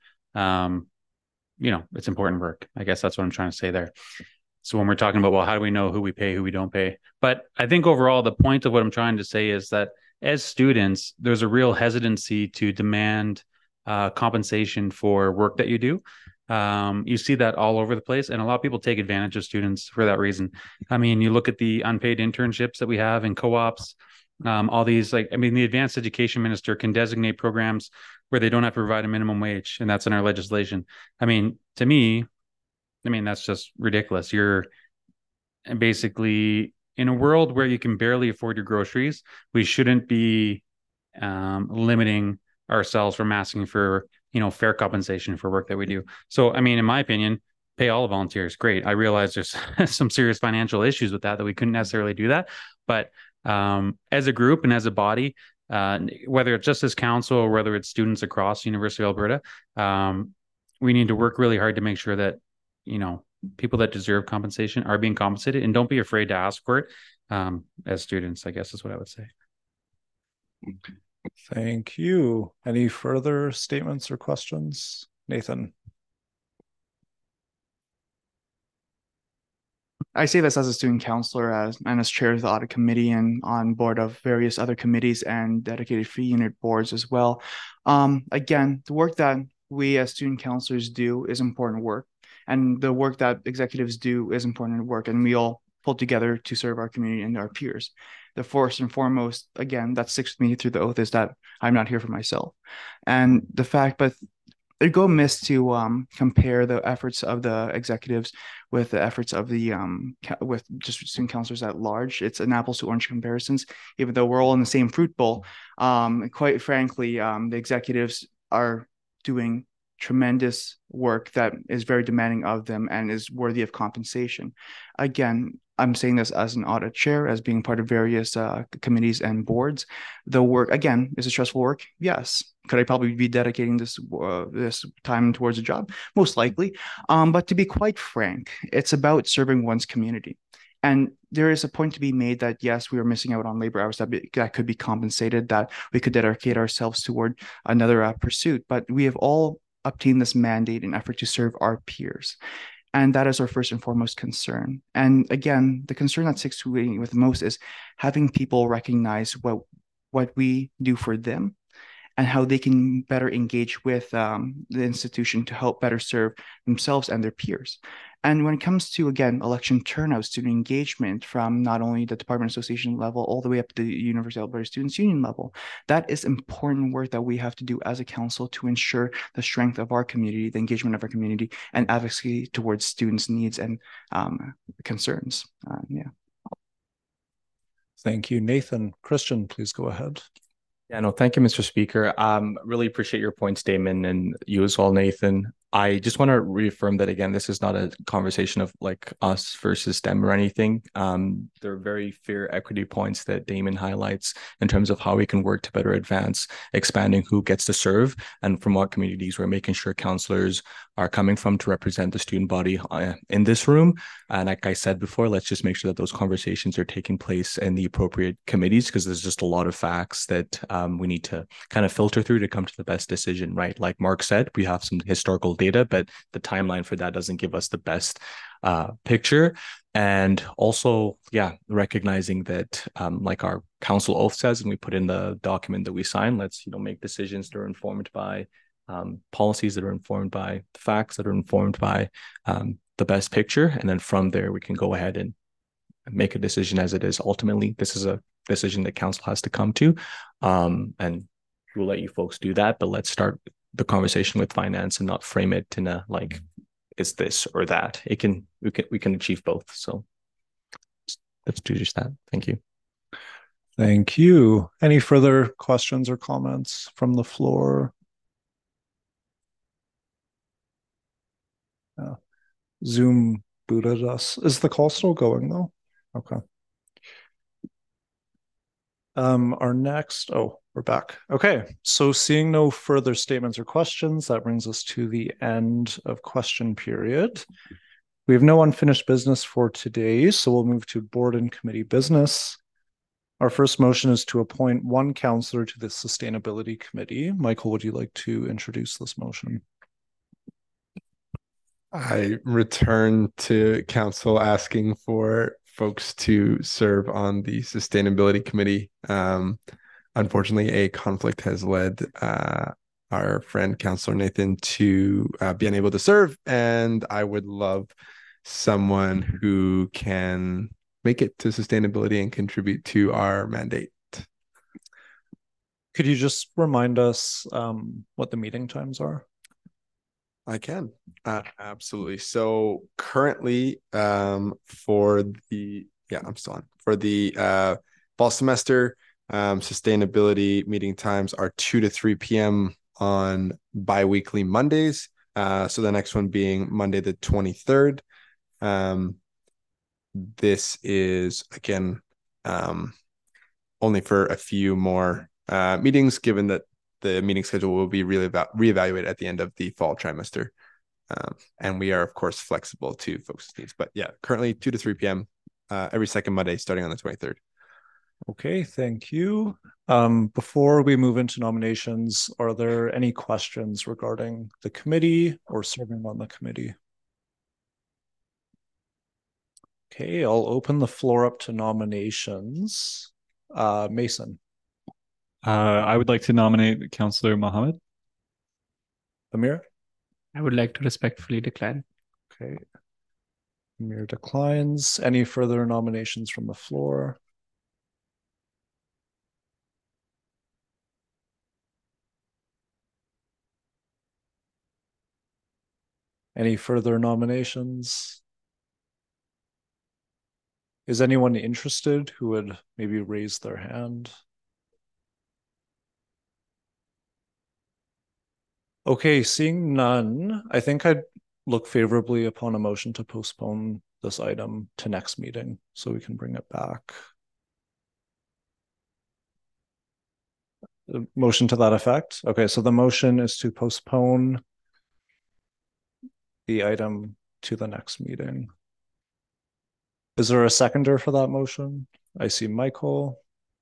it's important work. I guess that's what I'm trying to say there. So when we're talking about, well, how do we know who we pay, who we don't pay? But I think overall, the point of what I'm trying to say is that as students, there's a real hesitancy to demand compensation for work that you do. You see that all over the place, and a lot of people take advantage of students for that reason. I mean, you look at the unpaid internships that we have in co-ops, all these, the advanced education minister can designate programs where they don't have to provide a minimum wage, and that's in our legislation. I mean, to me, that's just ridiculous. You're basically in a world where you can barely afford your groceries. We shouldn't be limiting ourselves from asking for, fair compensation for work that we do. So, in my opinion, pay all the volunteers. Great. I realize there's some serious financial issues with that we couldn't necessarily do that. But as a group and as a body, whether it's just as council or whether it's students across the University of Alberta, we need to work really hard to make sure that, people that deserve compensation are being compensated, and don't be afraid to ask for it as students, I guess is what I would say.
Thank you. Any further statements or questions? Nathan.
I say this as a student counselor and as chair of the audit committee and on board of various other committees and dedicated fee unit boards as well. Again, the work that we as student counselors do is important work, and the work that executives do is important work, and we all pull together to serve our community and our peers. The first and foremost, again, that sticks with me through the oath, is that I'm not here for myself. And the fact, but it go amiss to compare the efforts of the executives with the efforts of the with just student counselors at large. It's an apples to orange comparisons, even though we're all in the same fruit bowl. Quite frankly, the executives are doing tremendous work that is very demanding of them and is worthy of compensation. Again, I'm saying this as an audit chair, as being part of various committees and boards. The work, again, is it stressful work? Yes. Could I probably be dedicating this time towards a job? Most likely. But to be quite frank, it's about serving one's community. And there is a point to be made that, yes, we are missing out on labor hours that could be compensated, that we could dedicate ourselves toward another pursuit. But we have all obtained this mandate in effort to serve our peers. And that is our first and foremost concern. And again, the concern that sticks to me with most is having people recognize what we do for them and how they can better engage with the institution to help better serve themselves and their peers. And when it comes to, again, election turnout, student engagement from not only the Department Association level all the way up to the University of Alberta Students' Union level, that is important work that we have to do as a council to ensure the strength of our community, the engagement of our community, and advocacy towards students' needs and concerns.
Thank you, Nathan. Christian, please go ahead.
Yeah, no, thank you, Mr. Speaker. Really appreciate your points, Damon, and you as well, Nathan. I just want to reaffirm that, again, this is not a conversation of like us versus them or anything. There are very fair equity points that Damon highlights in terms of how we can work to better advance expanding who gets to serve and from what communities we're making sure counselors are coming from to represent the student body in this room. And like I said before, let's just make sure that those conversations are taking place in the appropriate committees, because there's just a lot of facts that we need to kind of filter through to come to the best decision, right? Like Mark said, we have some historical data, but the timeline for that doesn't give us the best picture. And also, yeah, recognizing that like our council oath says, and we put in the document that we sign, let's, make decisions that are informed by policies that are informed by the facts that are informed by the best picture. And then from there, we can go ahead and make a decision as it is. Ultimately, this is a decision that council has to come to. And we'll let you folks do that, but let's start the conversation with finance and not frame it in a like, is this or that. We can achieve both. So let's do just that. Thank you.
Thank you. Any further questions or comments from the floor? Zoom booted us. Is the call still going though? Okay. Our next, we're back. Okay, so seeing no further statements or questions, that brings us to the end of question period. We have no unfinished business for today, so we'll move to board and committee business. Our first motion is to appoint one councillor to the Sustainability Committee. Michael, would you like to introduce this motion?
I return to council asking for folks to serve on the Sustainability Committee. Unfortunately, a conflict has led our friend Councillor Nathan to be unable to serve, and I would love someone who can make it to sustainability and contribute to our mandate.
Could you just remind us what the meeting times are?
I can. Absolutely. So currently for the fall semester, sustainability meeting times are 2 to 3 p.m. on bi-weekly Mondays. So the next one being Monday the 23rd. This is, again, only for a few more meetings, given that the meeting schedule will be reevaluated at the end of the fall trimester. And we are, of course, flexible to folks' needs. But yeah, currently 2 to 3 p.m. Every second Monday, starting on the 23rd.
Okay, thank you. Before we move into nominations, are there any questions regarding the committee or serving on the committee? Okay, I'll open the floor up to nominations. Mason.
I would like to nominate Councillor Mohammed.
Amir?
I would like to respectfully decline.
Okay. Amir declines. Any further nominations from the floor? Any further nominations? Is anyone interested who would maybe raise their hand? Okay, seeing none, I think I'd look favorably upon a motion to postpone this item to next meeting so we can bring it back. The motion to that effect? Okay, so the motion is to postpone the item to the next meeting. Is there a seconder for that motion? I see Michael.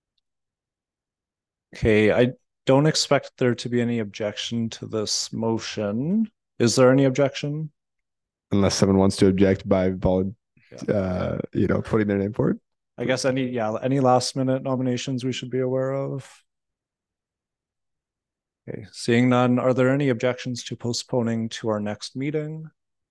Okay, I don't expect there to be any objection to this motion. Is there any objection?
Unless someone wants to object by putting their name forward.
I guess any last minute nominations we should be aware of? Okay, seeing none, are there any objections to postponing to our next meeting?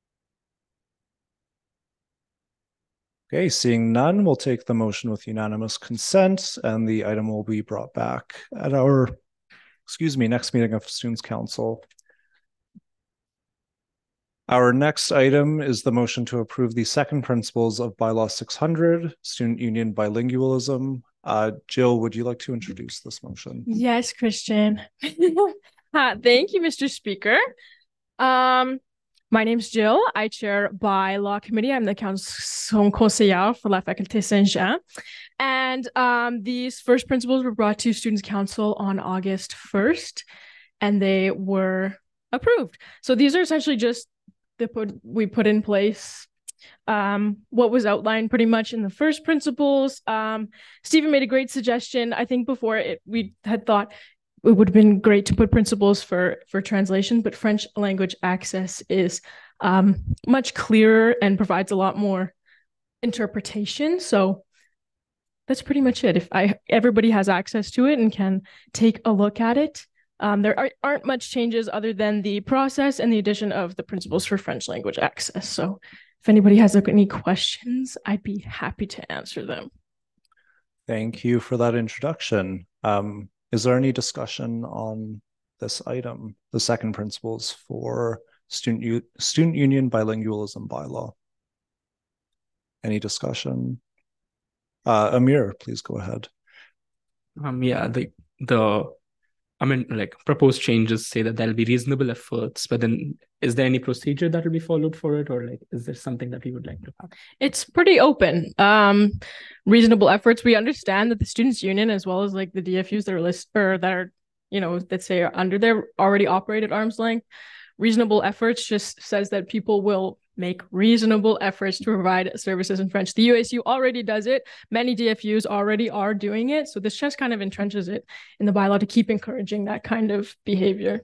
Okay, seeing none, we'll take the motion with unanimous consent, and the item will be brought back at our, next meeting of Students' Council. Our next item is the motion to approve the second principles of Bylaw 600, Student Union Bilingualism. Jill, would you like to introduce this motion?
Yes, Christian. Thank you, Mr. Speaker. My name's Jill. I chair Bylaw Committee. I'm the conseillère for La Faculté Saint-Jean. And these first principles were brought to Students' Council on August 1st, and they were approved. So these are essentially just we put in place what was outlined pretty much in the first principles. Stephen made a great suggestion. I think before we had thought it would have been great to put principles for translation, but French language access is much clearer and provides a lot more interpretation. So that's pretty much it. If everybody has access to it and can take a look at it. There aren't much changes other than the process and the addition of the principles for French language access. So if anybody has any questions, I'd be happy to answer them.
Thank you for that introduction. Is there any discussion on this item, the second principles for student union bilingualism bylaw? Any discussion? Amir, please go ahead.
Yeah, like proposed changes say that there'll be reasonable efforts, but then is there any procedure that will be followed for it, or like is there something that we would like to have?
It's pretty open. Reasonable efforts. We understand that the students' union, as well as like the DFUs that are let's say are under there, already operate at arm's length. Reasonable efforts just says that people will make reasonable efforts to provide services in French. The USU already does it. Many DFUs already are doing it. So this just kind of entrenches it in the bylaw to keep encouraging that kind of behavior.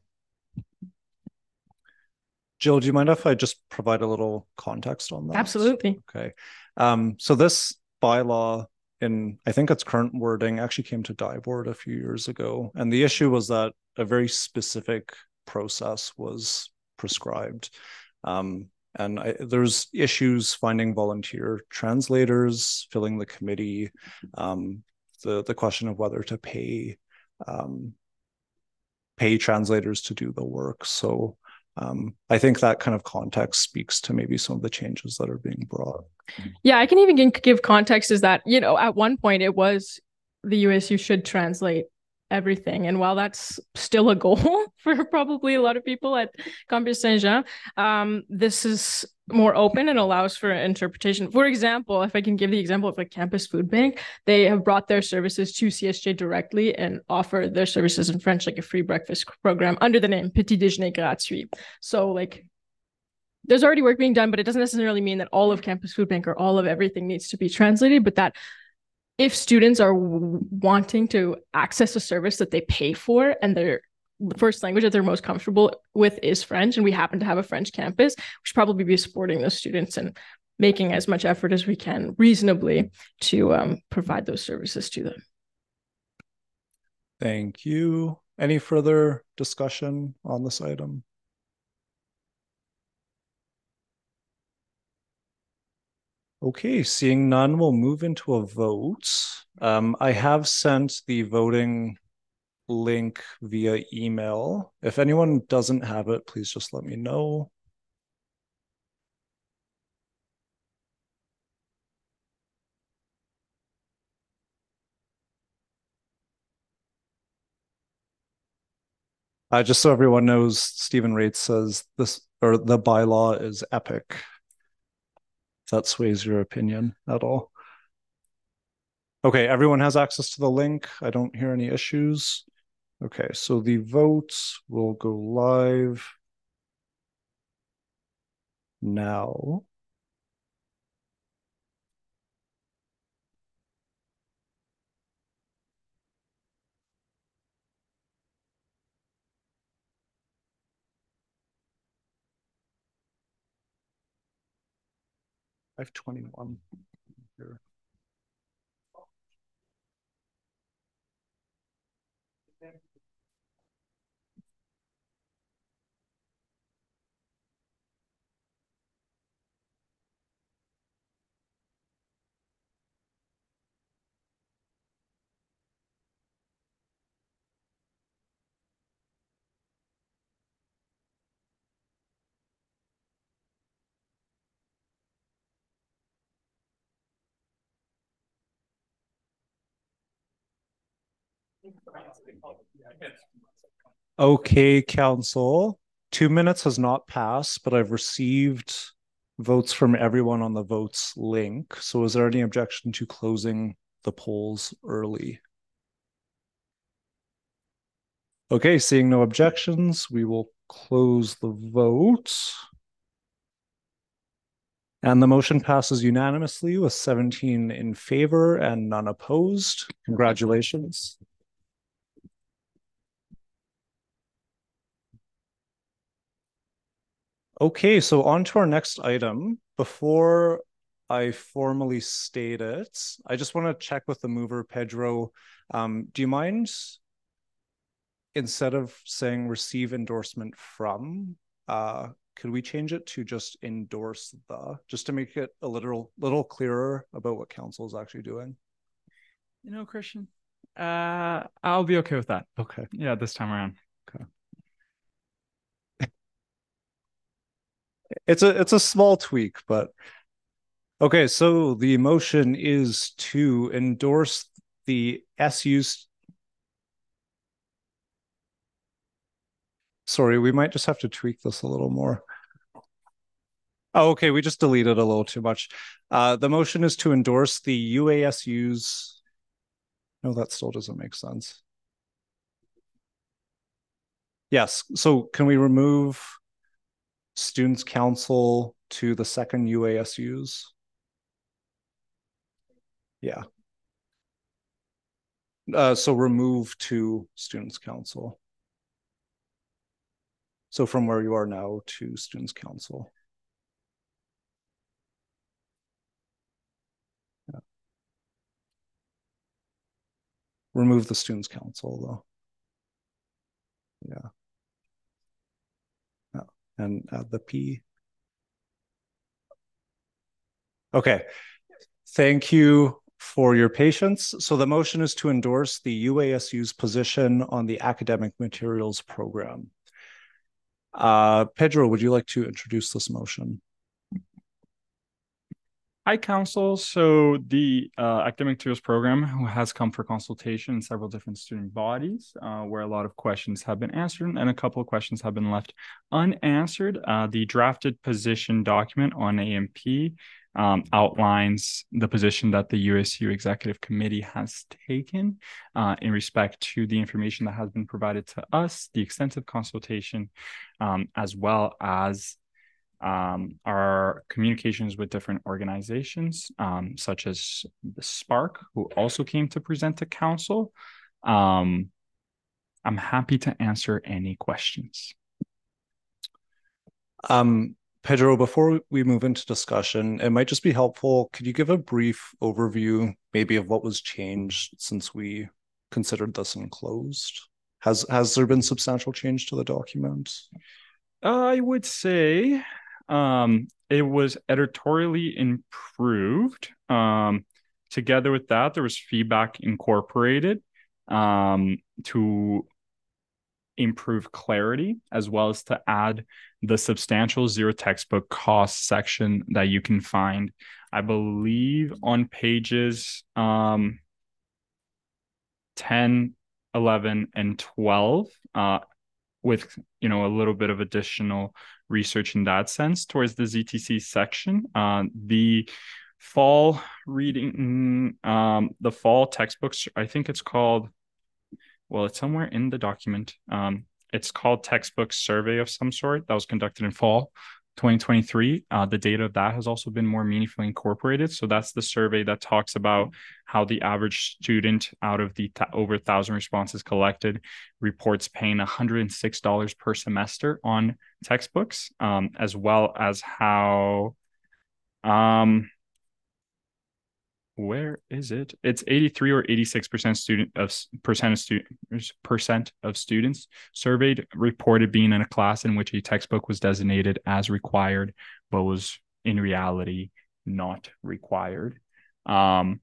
Jill, do you mind if I just provide a little context on that?
Absolutely.
Okay. So this bylaw in, I think its current wording actually came to DIE board a few years ago. And the issue was that a very specific process was prescribed. There's issues finding volunteer translators, filling the committee, the question of whether to pay translators to do the work. So I think that kind of context speaks to maybe some of the changes that are being brought.
Yeah, I can even give context is that, at one point it was the USU should translate everything. And while that's still a goal for probably a lot of people at Campus Saint-Jean, this is more open and allows for interpretation. For example, if I can give the example of like Campus Food Bank, they have brought their services to CSJ directly and offer their services in French, like a free breakfast program under the name Petit Déjeuner Gratuit. So like there's already work being done, but it doesn't necessarily mean that all of Campus Food Bank or all of everything needs to be translated, but that if students are wanting to access a service that they pay for and their first language that they're most comfortable with is French, and we happen to have a French campus, we should probably be supporting those students and making as much effort as we can reasonably to provide those services to them.
Thank you. Any further discussion on this item? Okay, seeing none, we'll move into a vote. I have sent the voting link via email. If anyone doesn't have it, please just let me know. Just so everyone knows, Stephen Rates says the bylaw is epic. If that sways your opinion at all. Okay, everyone has access to the link. I don't hear any issues. Okay, so the votes will go live now. I have 21 here. Okay, Council. 2 minutes has not passed, but I've received votes from everyone on the votes link. So is there any objection to closing the polls early? Okay, seeing no objections, we will close the vote. And the motion passes unanimously with 17 in favor and none opposed. Congratulations. Okay, so on to our next item. Before I formally state it, I just want to check with the mover, Pedro. Do you mind, instead of saying receive endorsement from, could we change it to just endorse the, just to make it a little clearer about what council is actually doing?
Christian, I'll be okay with that.
Okay.
Yeah, this time around.
Okay. It's a small tweak, but okay. So the motion is to endorse the SU's. Sorry, we might just have to tweak this a little more. Oh, okay, we just deleted a little too much. The motion is to endorse the UASU's. No, that still doesn't make sense. Yes, so can we remove Students' Council to the second UASUs? Yeah. So remove to Students' Council. So from where you are now to Students' Council. Yeah. Remove the Students' Council though. Yeah. Yeah. And add the P. Okay. Thank you for your patience. So the motion is to endorse the UASU's position on the academic materials program. Pedro, would you like to introduce this motion?
Hi, Council. So the academic materials program has come for consultation in several different student bodies, where a lot of questions have been answered and a couple of questions have been left unanswered. The drafted position document on AMP outlines the position that the USU Executive Committee has taken in respect to the information that has been provided to us, the extensive consultation, as well as our communications with different organizations, such as the Spark, who also came to present to Council. I'm happy to answer any questions.
Pedro, before we move into discussion, it might just be helpful. Could you give a brief overview, maybe, of what was changed since we considered this enclosed? Has there been substantial change to the document?
I would say it was editorially improved. Together with that, there was feedback incorporated to improve clarity, as well as to add the substantial zero textbook cost section that you can find, I believe, on pages 10, 11, and 12, with a little bit of additional research in that sense towards the ZTC section. The fall reading, the fall textbooks, I think it's called, well, it's somewhere in the document. It's called Textbook Survey of some sort that was conducted in fall 2023. The data of that has also been more meaningfully incorporated. So that's the survey that talks about how the average student, out of the over 1,000 responses collected, reports paying $106 per semester on textbooks, as well as how where is it? It's 83 or 86% of students surveyed reported being in a class in which a textbook was designated as required, but was in reality not required. So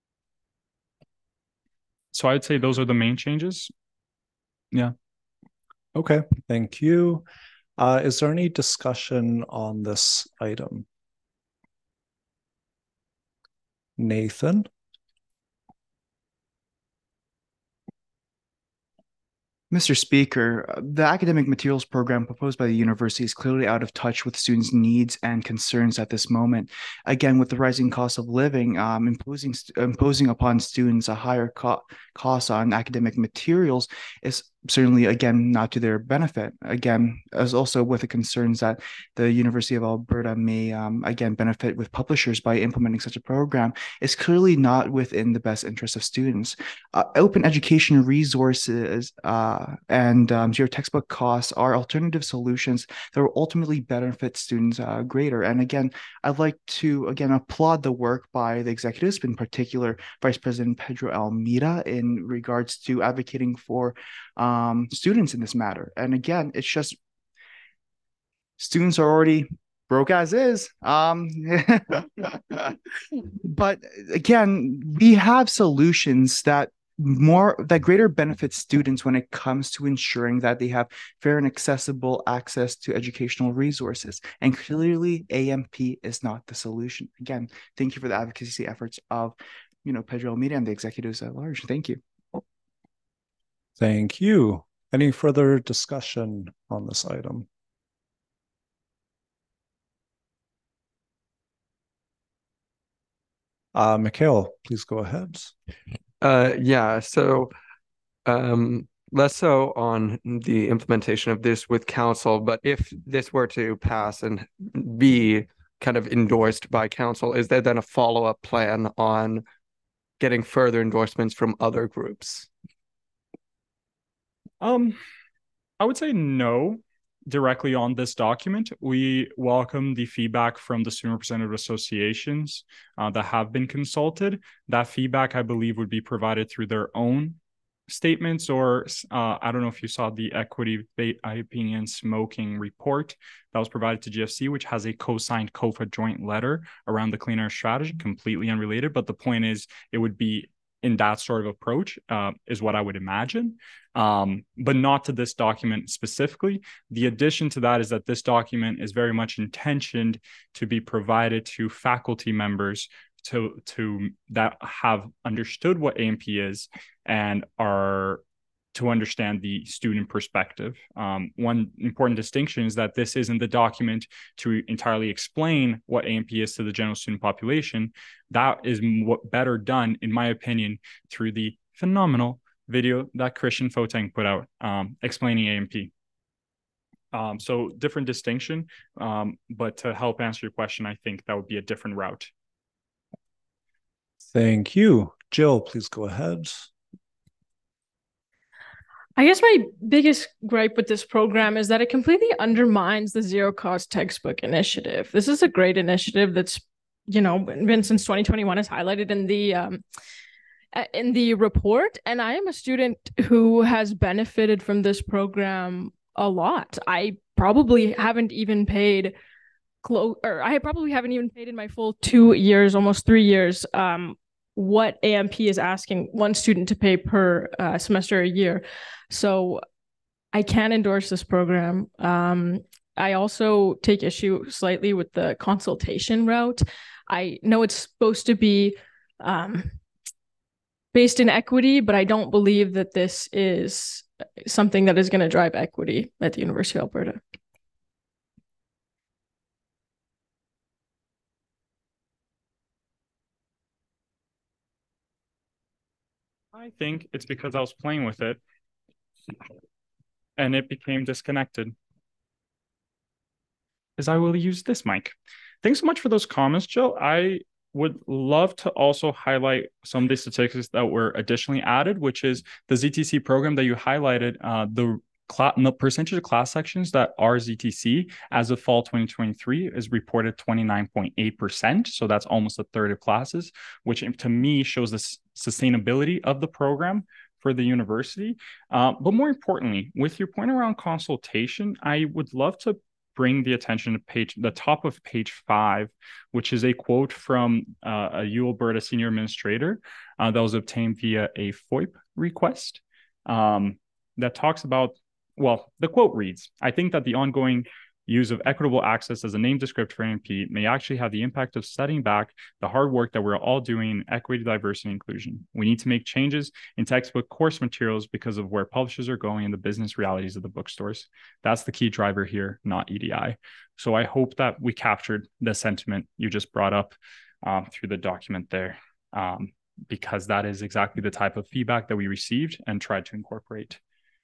I'd say those are the main changes. Yeah.
Okay, thank you. Is there any discussion on this item? Nathan?
Mr. Speaker, the academic materials program proposed by the university is clearly out of touch with students' needs and concerns at this moment. Again, with the rising cost of living, imposing upon students a higher cost on academic materials is certainly, again, not to their benefit. Again, as also with the concerns that the University of Alberta may, again, benefit with publishers by implementing such a program, is clearly not within the best interest of students. Open education resources and zero textbook costs are alternative solutions that will ultimately benefit students greater. And again, I'd like to, again, applaud the work by the executives, in particular, Vice President Pedro Almeida, in regards to advocating for students in this matter. And again, it's just students are already broke as is. But again, we have solutions that greater benefit students when it comes to ensuring that they have fair and accessible access to educational resources. And clearly, AMP is not the solution. Again, thank you for the advocacy efforts of, Pedro Almeida and the executives at large. Thank you.
Thank you. Any further discussion on this item? Mikhail, please go ahead.
So less so on the implementation of this with council, but if this were to pass and be kind of endorsed by council, is there then a follow-up plan on getting further endorsements from other groups?
I would say no directly on this document. We welcome the feedback from the student representative associations that have been consulted. That feedback, I believe, would be provided through their own statements, or I don't know if you saw the equity, vaping, and smoking report that was provided to GFC, which has a co-signed COFA joint letter around the clean air strategy, completely unrelated. But the point is, it would be in that sort of approach, is what I would imagine, but not to this document specifically. The addition to that is that this document is very much intentioned to be provided to faculty members to that have understood what AMP is and are to understand the student perspective. One important distinction is that this isn't the document to entirely explain what AMP is to the general student population. That is better done, in my opinion, through the phenomenal video that Christian Foteng put out explaining AMP. So different distinction, but to help answer your question, I think that would be a different route.
Thank you. Jill, please go ahead.
I guess my biggest gripe with this program is that it completely undermines the zero cost textbook initiative. This is a great initiative that's, been since 2021, is highlighted in the report. And I am a student who has benefited from this program a lot. I probably haven't even paid in my full 2 years, almost 3 years, what AMP is asking one student to pay per semester a year. So I can endorse this program. I also take issue slightly with the consultation route. I know it's supposed to be based in equity, but I don't believe that this is something that is going to drive equity at the University of Alberta.
I think it's because I was playing with it and it became disconnected. As I will use this mic. Thanks so much for those comments, Jill. I would love to also highlight some of the statistics that were additionally added, which is the ZTC program that you highlighted, the percentage of class sections that are ZTC as of fall 2023 is reported 29.8%. So that's almost a third of classes, which to me shows the sustainability of the program for the university. But more importantly, with your point around consultation, I would love to bring the attention to the top of page 5, which is a quote from a U Alberta senior administrator that was obtained via a FOIP request that talks about, well, the quote reads, "I think that the ongoing use of equitable access as a name descriptor for AMP may actually have the impact of setting back the hard work that we're all doing in equity, diversity, and inclusion. We need to make changes in textbook course materials because of where publishers are going and the business realities of the bookstores. That's the key driver here, not EDI." So I hope that we captured the sentiment you just brought up through the document there, because that is exactly the type of feedback that we received and tried to incorporate.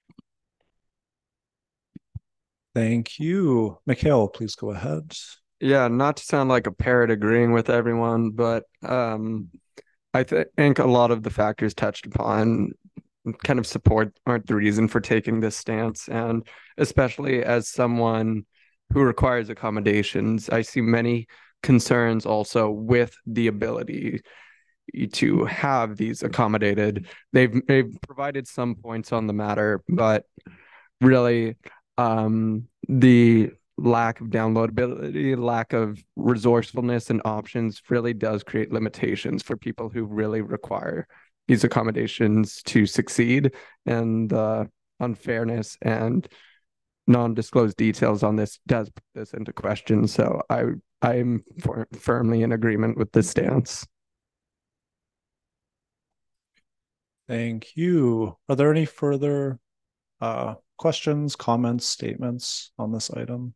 Thank you. Mikhail, please go ahead.
Yeah, not to sound like a parrot agreeing with everyone, but I think a lot of the factors touched upon kind of support aren't the reason for taking this stance. And especially as someone who requires accommodations, I see many concerns also with the ability to have these accommodated. They've provided some points on the matter, but really the lack of downloadability, lack of resourcefulness and options really does create limitations for people who really require these accommodations to succeed. And unfairness and non-disclosed details on this does put this into question. So I'm firmly in agreement with this stance.
Thank you. Are there any further questions, comments, statements on this item?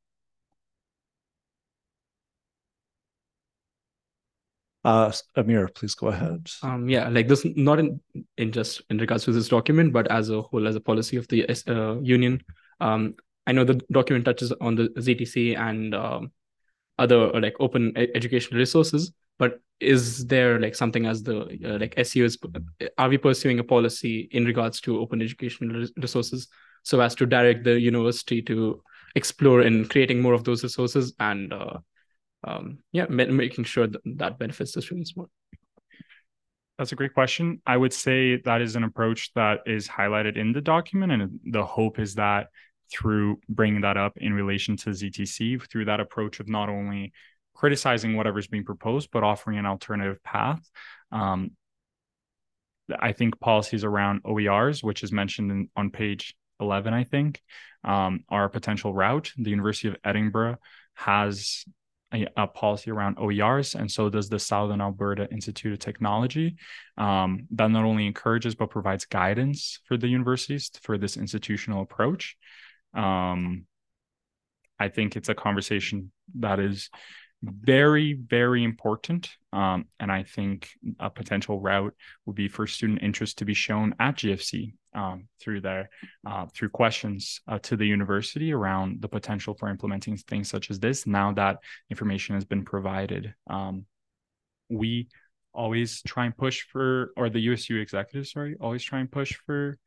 Amir, please go ahead.
Yeah, like this, not in just in regards to this document, but as a whole, as a policy of the union. I know the document touches on the ZTC and other like open educational resources, but is there like something as the like SU is, are we pursuing a policy in regards to open educational resources so as to direct the university to explore in creating more of those resources and making sure that benefits the students more?
That's a great question. I would say that is an approach that is highlighted in the document, and the hope is that through bringing that up in relation to ZTC, through that approach of not only criticizing whatever's being proposed, but offering an alternative path. I think policies around OERs, which is mentioned on page 11, I think, are a potential route. The University of Edinburgh has a policy around OERs, and so does the Southern Alberta Institute of Technology. That not only encourages but provides guidance for the universities for this institutional approach. I think it's a conversation that is very, very important. And I think a potential route would be for student interest to be shown at GFC through questions to the university around the potential for implementing things such as this. Now that information has been provided, we always try and push for, or the USU executives, always try and push for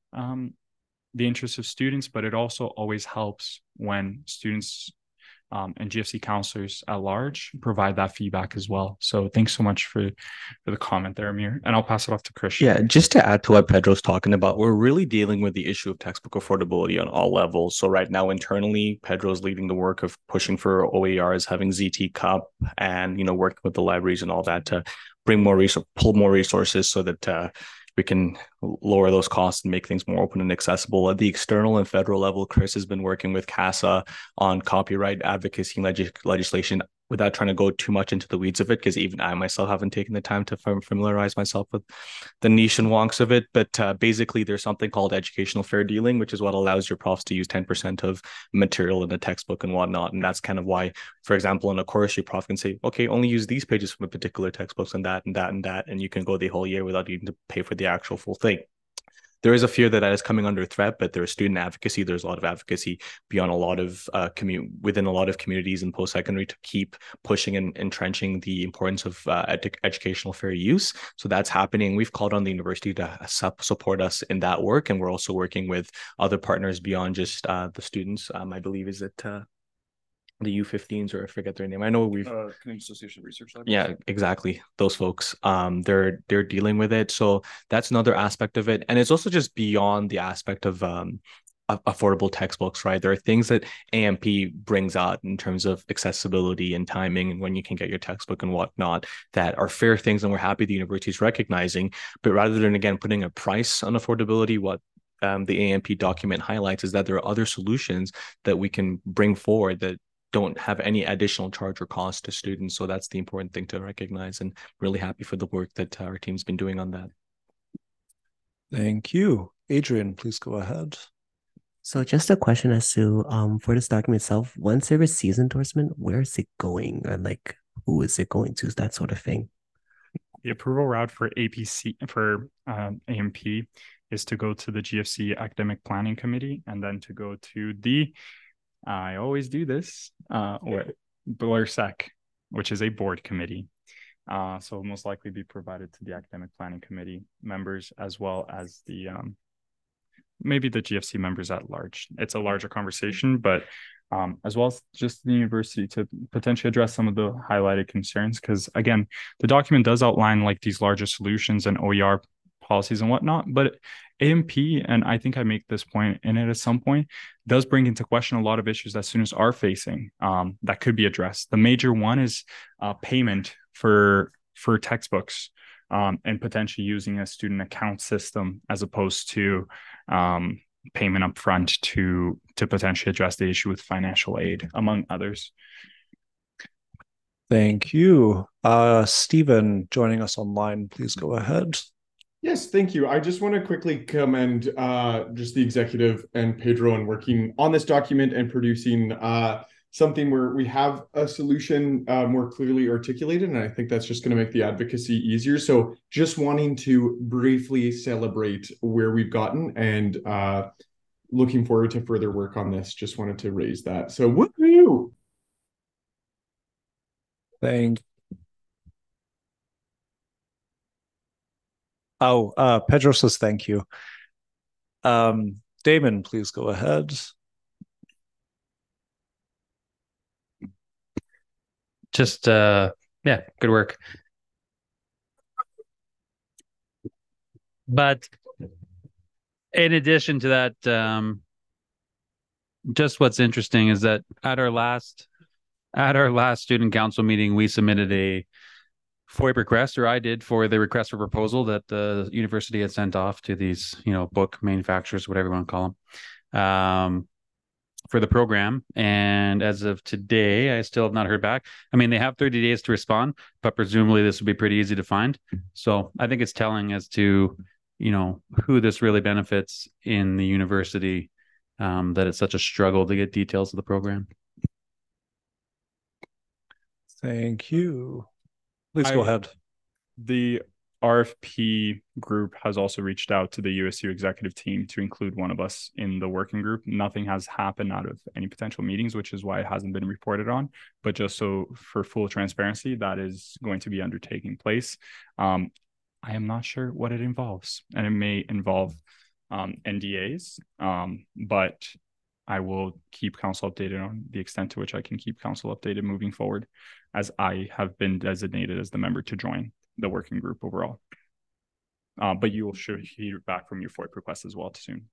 the interests of students, but it also always helps when students and GFC counselors at large provide that feedback as well. So thanks so much for the comment there, Amir. And I'll pass it off to Christian.
Yeah, just to add to what Pedro's talking about, we're really dealing with the issue of textbook affordability on all levels. So right now, internally, Pedro's leading the work of pushing for OERs, having ZT Cup, and working with the libraries and all that to bring more pull more resources so that we can lower those costs and make things more open and accessible. At the external and federal level, Chris has been working with CASA on copyright advocacy legislation without trying to go too much into the weeds of it, because even I myself haven't taken the time to familiarize myself with the niche and wonks of it. But basically, there's something called educational fair dealing, which is what allows your profs to use 10% of material in the textbook and whatnot. And that's kind of why, for example, in a course, your prof can say, okay, only use these pages from a particular textbooks and that and that and that, and you can go the whole year without needing to pay for the actual full thing. There is a fear that is coming under threat, but there's student advocacy. There's a lot of advocacy beyond a lot of within a lot of communities in post-secondary to keep pushing and entrenching the importance of educational fair use. So that's happening. We've called on the university to support us in that work, and we're also working with other partners beyond just the students. I believe is it the U15s, or I forget their name. I know we've
Canadian Association of Research Libraries.
Yeah, exactly. Those folks, they're dealing with it. So that's another aspect of it. And it's also just beyond the aspect of affordable textbooks, right? There are things that AMP brings out in terms of accessibility and timing and when you can get your textbook and whatnot that are fair things, and we're happy the university is recognizing. But rather than, again, putting a price on affordability, what the AMP document highlights is that there are other solutions that we can bring forward that don't have any additional charge or cost to students. So that's the important thing to recognize, and really happy for the work that our team's been doing on that.
Thank you. Adrian, please go ahead.
So just a question as to for this document itself, once it receives endorsement, where is it going, and like who is it going to, that sort of thing?
The approval route for AMP is to go to the GFC Academic Planning Committee, and then to go to the I always do this, or BLRSEC, which is a board committee. So most likely be provided to the academic planning committee members, as well as the maybe the GFC members at large. It's a larger conversation, but as well as just the university to potentially address some of the highlighted concerns. Because again, the document does outline like these larger solutions and OER policies and whatnot. But AMP, and I think I make this point in it at some point, does bring into question a lot of issues that students are facing that could be addressed. The major one is payment for textbooks and potentially using a student account system as opposed to payment up front to potentially address the issue with financial aid, among others.
Thank you. Stephen, joining us online, please go ahead.
Yes, thank you. I just want to quickly commend just the executive and Pedro in working on this document and producing something where we have a solution more clearly articulated, and I think that's just going to make the advocacy easier. So just wanting to briefly celebrate where we've gotten and looking forward to further work on this. Just wanted to raise that. So woo-hoo!
Thank. Pedro says thank you. Damon, please go ahead.
Just yeah, good work. But in addition to that, just what's interesting is that at our last student council meeting, we submitted a FOIP request, or I did, for the request for proposal that the university had sent off to these, book manufacturers, whatever you want to call them, for the program. And as of today, I still have not heard back. I mean, they have 30 days to respond, but presumably this will be pretty easy to find. So I think it's telling as to, who this really benefits in the university, that it's such a struggle to get details of the program.
Thank you. Please go ahead.
The RFP group has also reached out to the USU executive team to include one of us in the working group. Nothing has happened out of any potential meetings, which is why it hasn't been reported on. But just so for full transparency, that is going to be undertaking place. I am not sure what it involves, and it may involve NDAs, but I will keep council updated on the extent to which I can keep council updated moving forward, as I have been designated as the member to join the working group overall. But you will hear back from your FOIP request as well soon.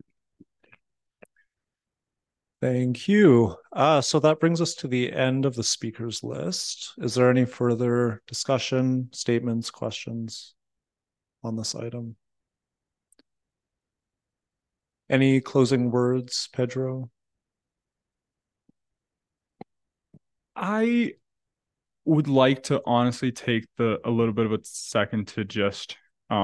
Thank you. So that brings us to the end of the speakers list. Is there any further discussion, statements, questions on this item? Any closing words, Pedro?
I would like to honestly take a little bit of a second to just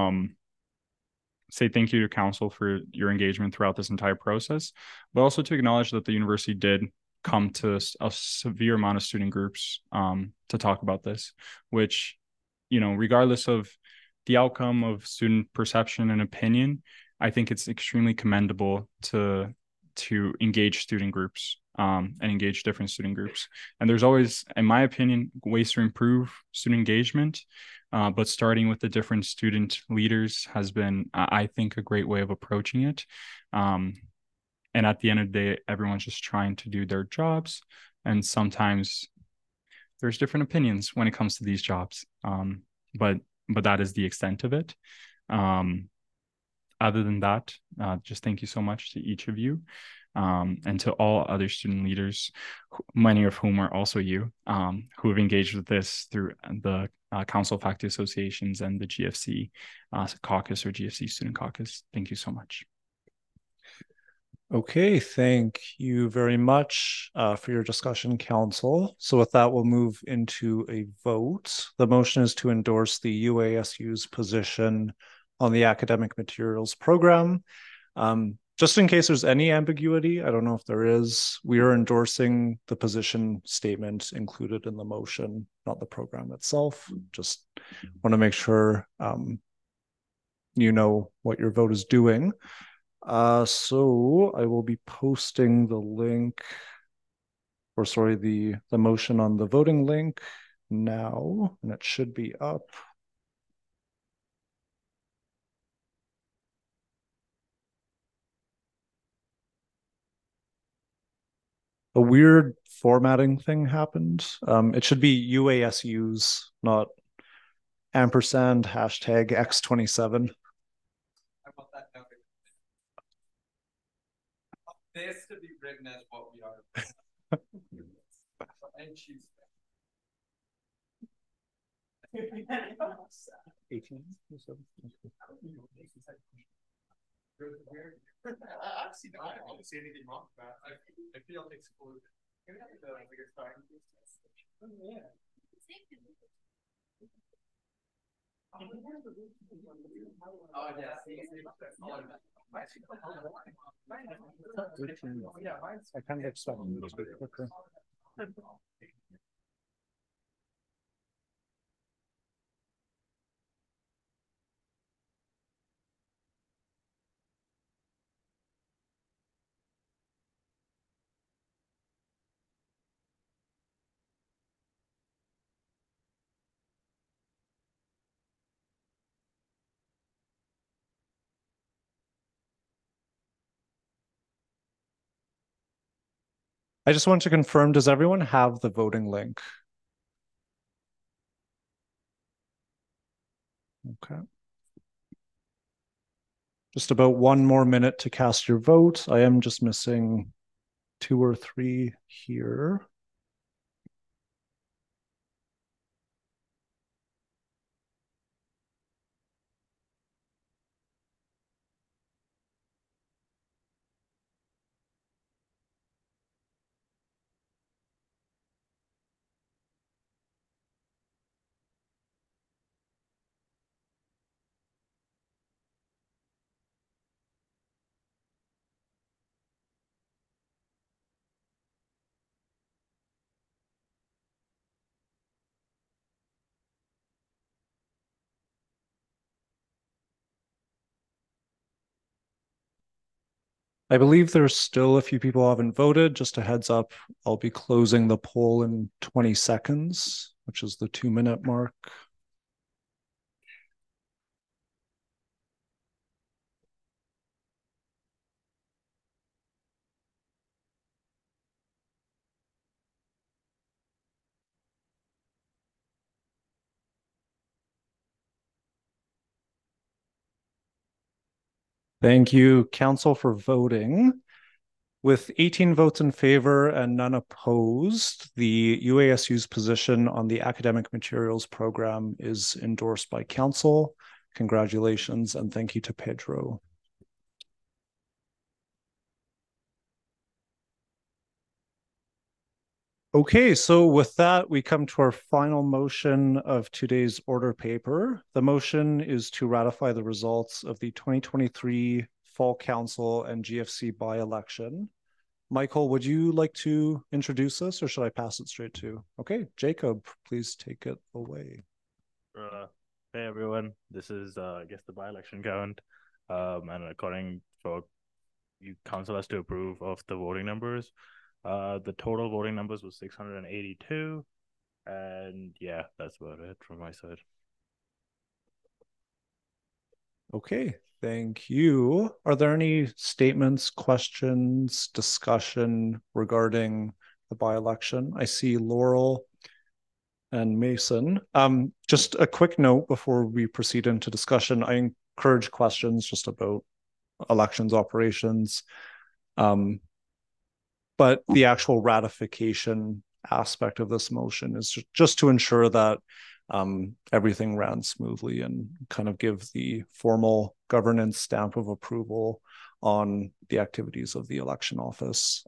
say thank you to council for your engagement throughout this entire process, but also to acknowledge that the university did come to a severe amount of student groups to talk about this, which, regardless of the outcome of student perception and opinion, I think it's extremely commendable to engage student groups and engage different student groups. And there's always, in my opinion, ways to improve student engagement, but starting with the different student leaders has been, I think, a great way of approaching it. And at the end of the day, everyone's just trying to do their jobs. And sometimes there's different opinions when it comes to these jobs. But that is the extent of it. Other than that, just thank you so much to each of you. And to all other student leaders, many of whom are also you, who have engaged with this through the Council of Faculty Associations and the GFC caucus or GFC Student Caucus. Thank you so much.
Okay, thank you very much for your discussion, Council. So with that, we'll move into a vote. The motion is to endorse the UASU's position on the academic materials program. Just in case there's any ambiguity, I don't know if there is, we are endorsing the position statement included in the motion, not the program itself. Just want to make sure you know what your vote is doing. So I will be posting the link, or sorry, the motion on the voting link now, and it should be up. A weird formatting thing happened. It should be UASU's, not ampersand hashtag X27.
this to be written as what we are. And choose.
18.
Actually, no, I don't see anything wrong with that. I feel excluded. Yeah. Oh, yeah.
I kind of expect it to be quicker. I just want to confirm, does everyone have the voting link? Okay. Just about 1 more minute to cast your vote. I am just missing 2 or 3 here. I believe there's still a few people who haven't voted. Just a heads up, I'll be closing the poll in 20 seconds, which is the 2-minute mark. Thank you, Council, for voting. With 18 votes in favor and none opposed, the UASU's position on the academic materials program is endorsed by Council. Congratulations and thank you to Pedro. Okay, so with that, we come to our final motion of today's order paper. The motion is to ratify the results of the 2023 Fall Council and GFC by-election. Michael, would you like to introduce this or should I pass it straight to? Okay, Jacob, please take it away.
Hey everyone, this is I guess the by-election count. And according to you, council has to approve of the voting numbers. The total voting numbers was 682, and yeah, that's about it from my side.
Okay, thank you. Are there any statements, questions, discussion regarding the by-election? I see Laurel and Mason. Just a quick note before we proceed into discussion. I encourage questions just about elections operations. But the actual ratification aspect of this motion is just to ensure that everything ran smoothly and kind of give the formal governance stamp of approval on the activities of the election office.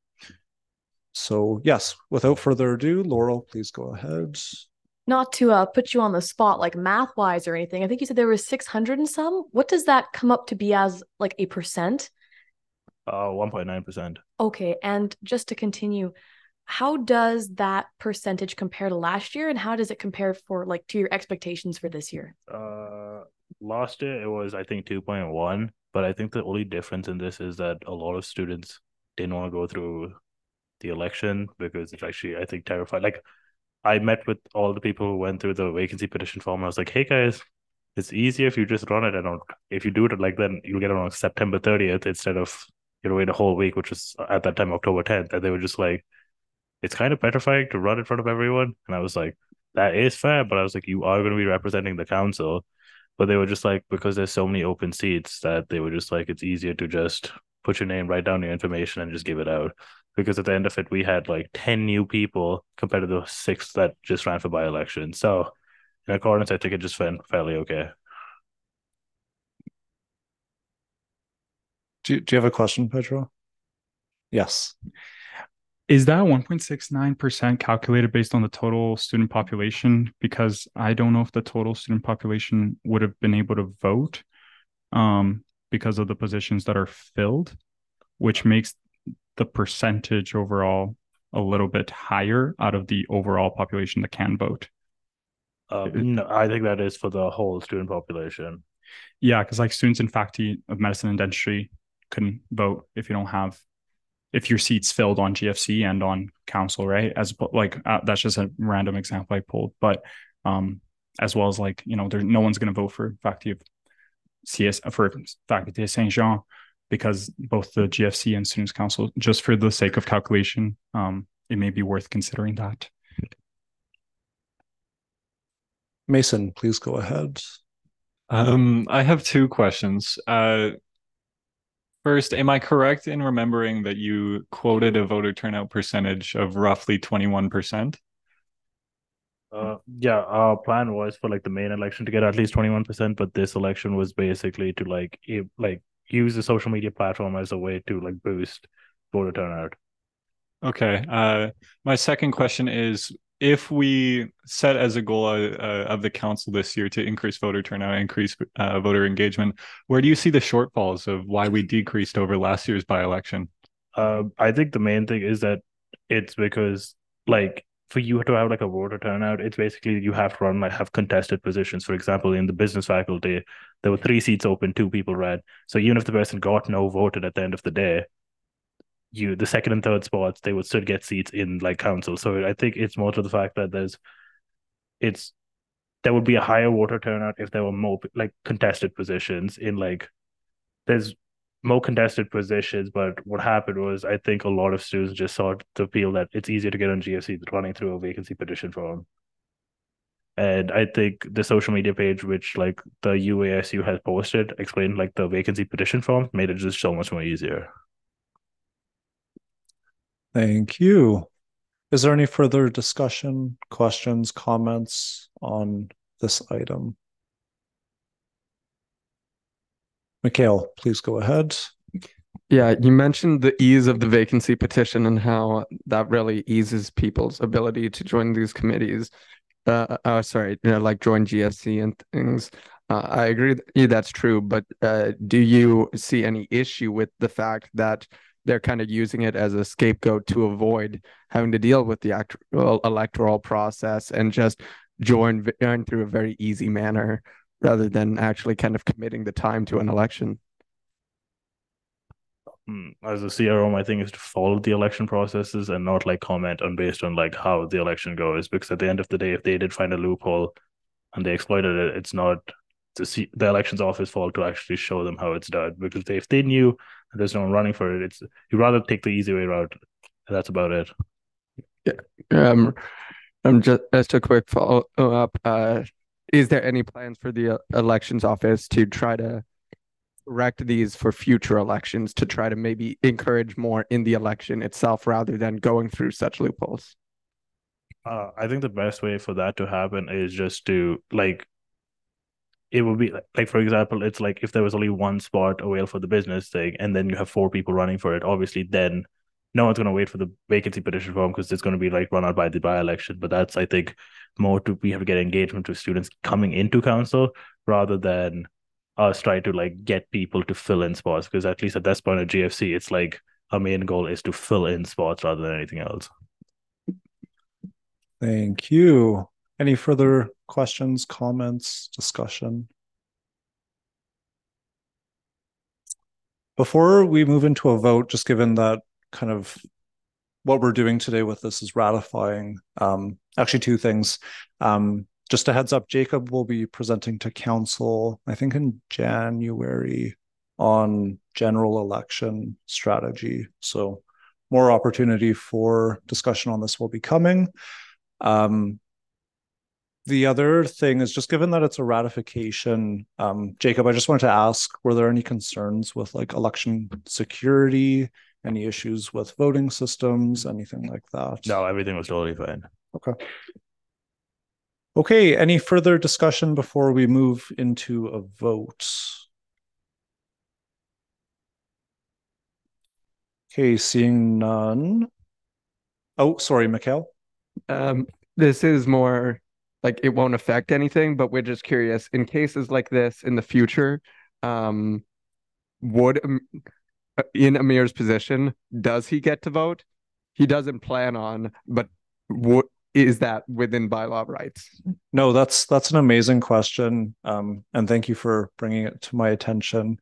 So yes, without further ado, Laurel, please go ahead.
Not to put you on the spot, like math-wise or anything, I think you said there was 600 and some. What does that come up to be as like a percent?
1.9%.
Okay, and just to continue, how does that percentage compare to last year, and how does it compare for like to your expectations for this year?
Last year it was I think 2.1, but I think the only difference in this is that a lot of students didn't want to go through the election because it's actually I think terrified. Like I met with all the people who went through the vacancy petition form. And I was like, hey guys, it's easier if you just run it, and if you do it like then you'll get it on September 30th instead of wait a whole week, which was at that time October 10th. And they were just like, it's kind of petrifying to run in front of everyone. And I was like, that is fair, but I was like, you are going to be representing the council. But they were just like, because there's so many open seats that they were just like, it's easier to just put your name, write down your information, and just give it out. Because at the end of it, we had like 10 new people compared to the 6 that just ran for by-election. So in accordance, I think it just went fairly okay.
Do you have a question, Pedro? Yes.
Is that 1.69% calculated based on the total student population? Because I don't know if the total student population would have been able to vote because of the positions that are filled, which makes the percentage overall a little bit higher out of the overall population that can vote.
No, I think that is for the whole student population.
Yeah, because like students in faculty of medicine and dentistry couldn't vote if your seat's filled on GFC and on council, right? That's just a random example I pulled, but as well as like, there's no one's going to vote for faculty of faculty of Saint Jean because both the GFC and students council, just for the sake of calculation, it may be worth considering that.
Mason, please go ahead.
I have 2 questions. First, am I correct in remembering that you quoted a voter turnout percentage of roughly 21%?
Yeah, our plan was for like the main election to get at least 21%, but this election was basically to use the social media platform as a way to like boost voter turnout.
Okay. My second question is, if we set as a goal of the council this year to increase voter turnout, increase voter engagement, where do you see the shortfalls of why we decreased over last year's by-election?
I think the main thing is that it's because like for you to have like a voter turnout, it's basically you have to have contested positions. For example, in the business faculty, there were 3 seats open, 2 people ran. So even if the person got no voted at the end of the day, the second and third spots, they would still get seats in like council. So I think it's more to the fact that there would be a higher voter turnout if there were more like contested positions there's more contested positions. But what happened was I think a lot of students just sought to feel that it's easier to get on GFC than running through a vacancy petition form. And I think the social media page, which like the UASU has posted, explained like the vacancy petition form, made it just so much more easier.
Thank you. Is there any further discussion, questions, comments on this item? Mikhail, please go ahead.
Yeah, you mentioned the ease of the vacancy petition and how that really eases people's ability to join these committees. Like join GFC and things. I agree that's true, but do you see any issue with the fact that they're kind of using it as a scapegoat to avoid having to deal with the actual electoral process and just join through a very easy manner rather than actually kind of committing the time to an election?
As a CRO, my thing is to follow the election processes and not like comment on based on like how the election goes, because at the end of the day, if they did find a loophole and they exploited it, it's not the elections office fault to actually show them how it's done. Because if they knew there's no one running for it, you rather take the easy way route. That's about it.
Yeah. I'm just a quick follow up. Is there any plans for the elections office to try to correct these for future elections, to try to maybe encourage more in the election itself rather than going through such loopholes?
I think the best way for that to happen is just to it would be like, for example, it's like if there was only 1 spot available for the business thing and then you have 4 people running for it, obviously then no one's going to wait for the vacancy petition form because it's going to be like run out by the by-election. But that's, I think, more we have to get engagement with students coming into council rather than us try to like get people to fill in spots, because at least at this point of GFC, it's like our main goal is to fill in spots rather than anything else.
Thank you. Any further questions, comments, discussion? Before we move into a vote, just given that kind of what we're doing today with this is ratifying actually 2 things. Just a heads up, Jacob will be presenting to council, I think in January, on general election strategy. So more opportunity for discussion on this will be coming. The other thing is just given that it's a ratification, Jacob, I just wanted to ask, were there any concerns with like election security, any issues with voting systems, anything like that?
No, everything was totally fine.
Okay. Okay, any further discussion before we move into a vote? Okay, seeing none. Oh, sorry, Mikhail.
This is more like it won't affect anything, but we're just curious in cases like this in the future, would in Amir's position, does he get to vote? He doesn't plan on, but what is that within bylaw rights?
No, that's an amazing question, and thank you for bringing it to my attention.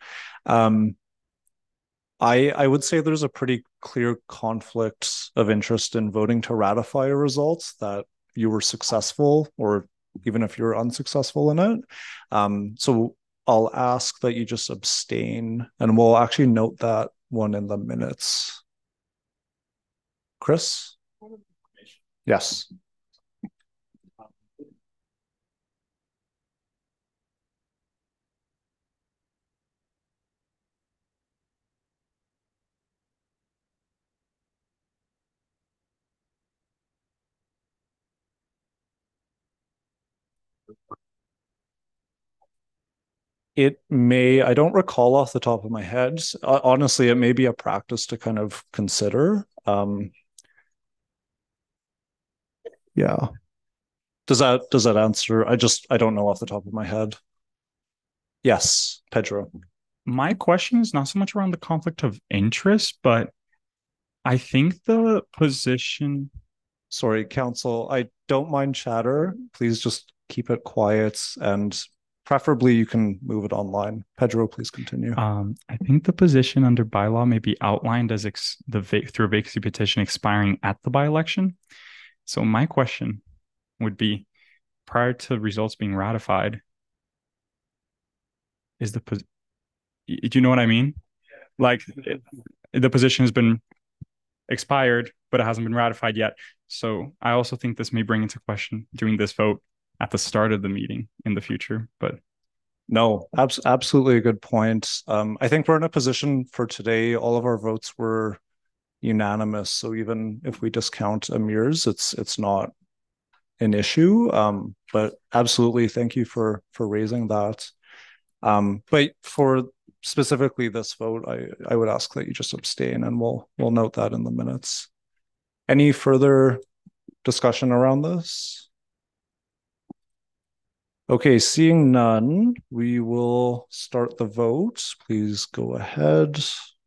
I would say there's a pretty clear conflict of interest in voting to ratify a result that you were successful, or even if you're unsuccessful in it. So I'll ask that you just abstain, and we'll actually note that one in the minutes. Chris? Yes. It may, I don't recall off the top of my head. Honestly, it may be a practice to kind of consider. Yeah. Does that answer? I don't know off the top of my head. Yes, Pedro.
My question is not so much around the conflict of interest, but I think the position.
Sorry, counsel, I don't mind chatter. Please just keep it quiet, and preferably you can move it online. Pedro, please continue.
I think the position under bylaw may be outlined as through a vacancy petition expiring at the by-election. So my question would be, prior to results being ratified, do you know what I mean? Like the position has been expired, but it hasn't been ratified yet. So I also think this may bring into question doing this vote at the start of the meeting in the future. But
no, absolutely a good point. I think we're in a position for today. All of our votes were unanimous. So even if we discount Amir's, it's not an issue. But absolutely, thank you for raising that. But for specifically this vote, I would ask that you just abstain, and we'll note that in the minutes. Any further discussion around this? Okay, seeing none, we will start the vote. Please go ahead.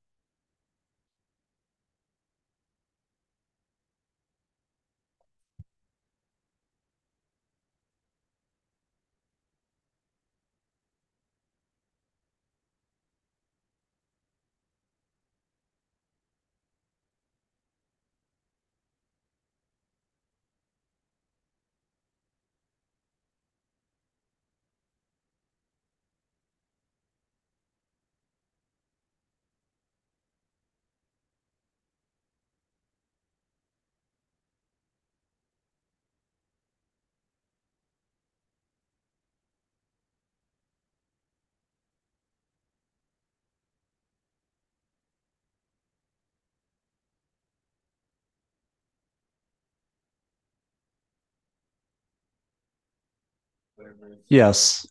Yes.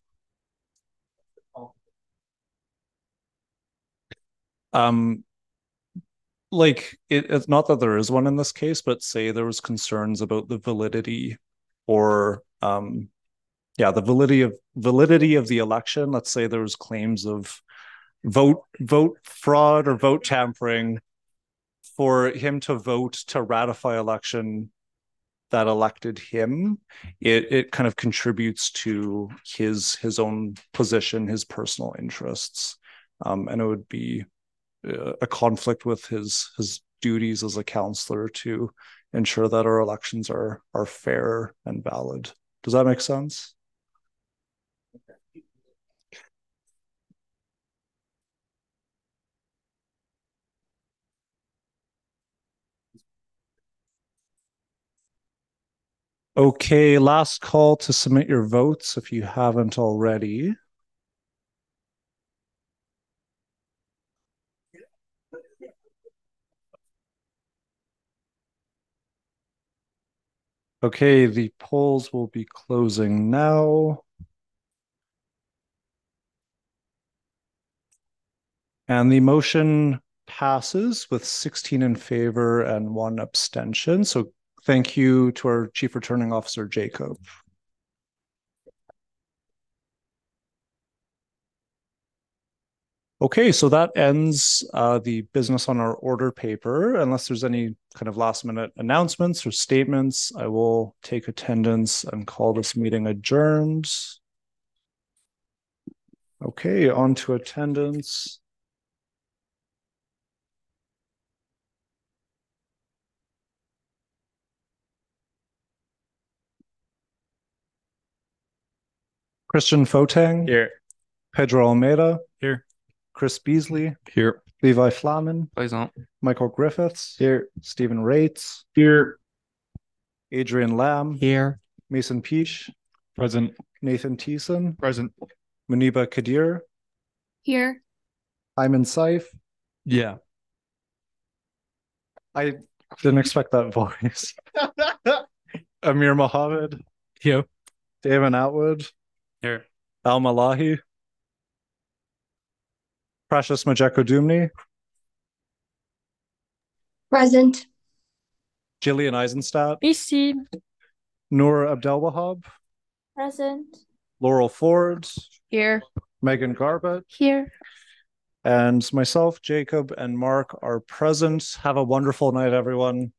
Like it's not that there is one in this case, but say there was concerns about the validity or the validity of the election. Let's say there was claims of vote fraud or vote tampering, for him to vote to ratify election that elected him, it kind of contributes to his own position, his personal interests, and it would be a conflict with his duties as a counselor to ensure that our elections are fair and valid. Does that make sense? Okay, last call to submit your votes if you haven't already. Okay, the polls will be closing now. And the motion passes with 16 in favor and 1 abstention. So thank you to our Chief Returning Officer, Jacob. Okay, so that ends the business on our order paper. Unless there's any kind of last minute announcements or statements, I will take attendance and call this meeting adjourned. Okay, on to attendance. Christian Fotang.
Here.
Pedro Almeida.
Here.
Chris Beasley.
Here.
Levi Flamen.
Présent.
Michael Griffiths. Here. Stephen Rates.
Here.
Adrian Lamb.
Here.
Mason Peach.
Present.
Nathan Thiessen.
Present.
Muniba Kadir.
Here.
Ayman Saif.
Yeah.
I didn't expect that voice. Amir Mohammed.
Here.
Damon Atwood.
Here.
Al Malahi. Precious Majeko Dumni.
Present.
Jillian Eisenstadt.
Ici.
Noor Abdelwahab.
Present.
Laurel Ford.
Here.
Megan Garbett.
Here.
And myself, Jacob, and Mark are present. Have a wonderful night, everyone.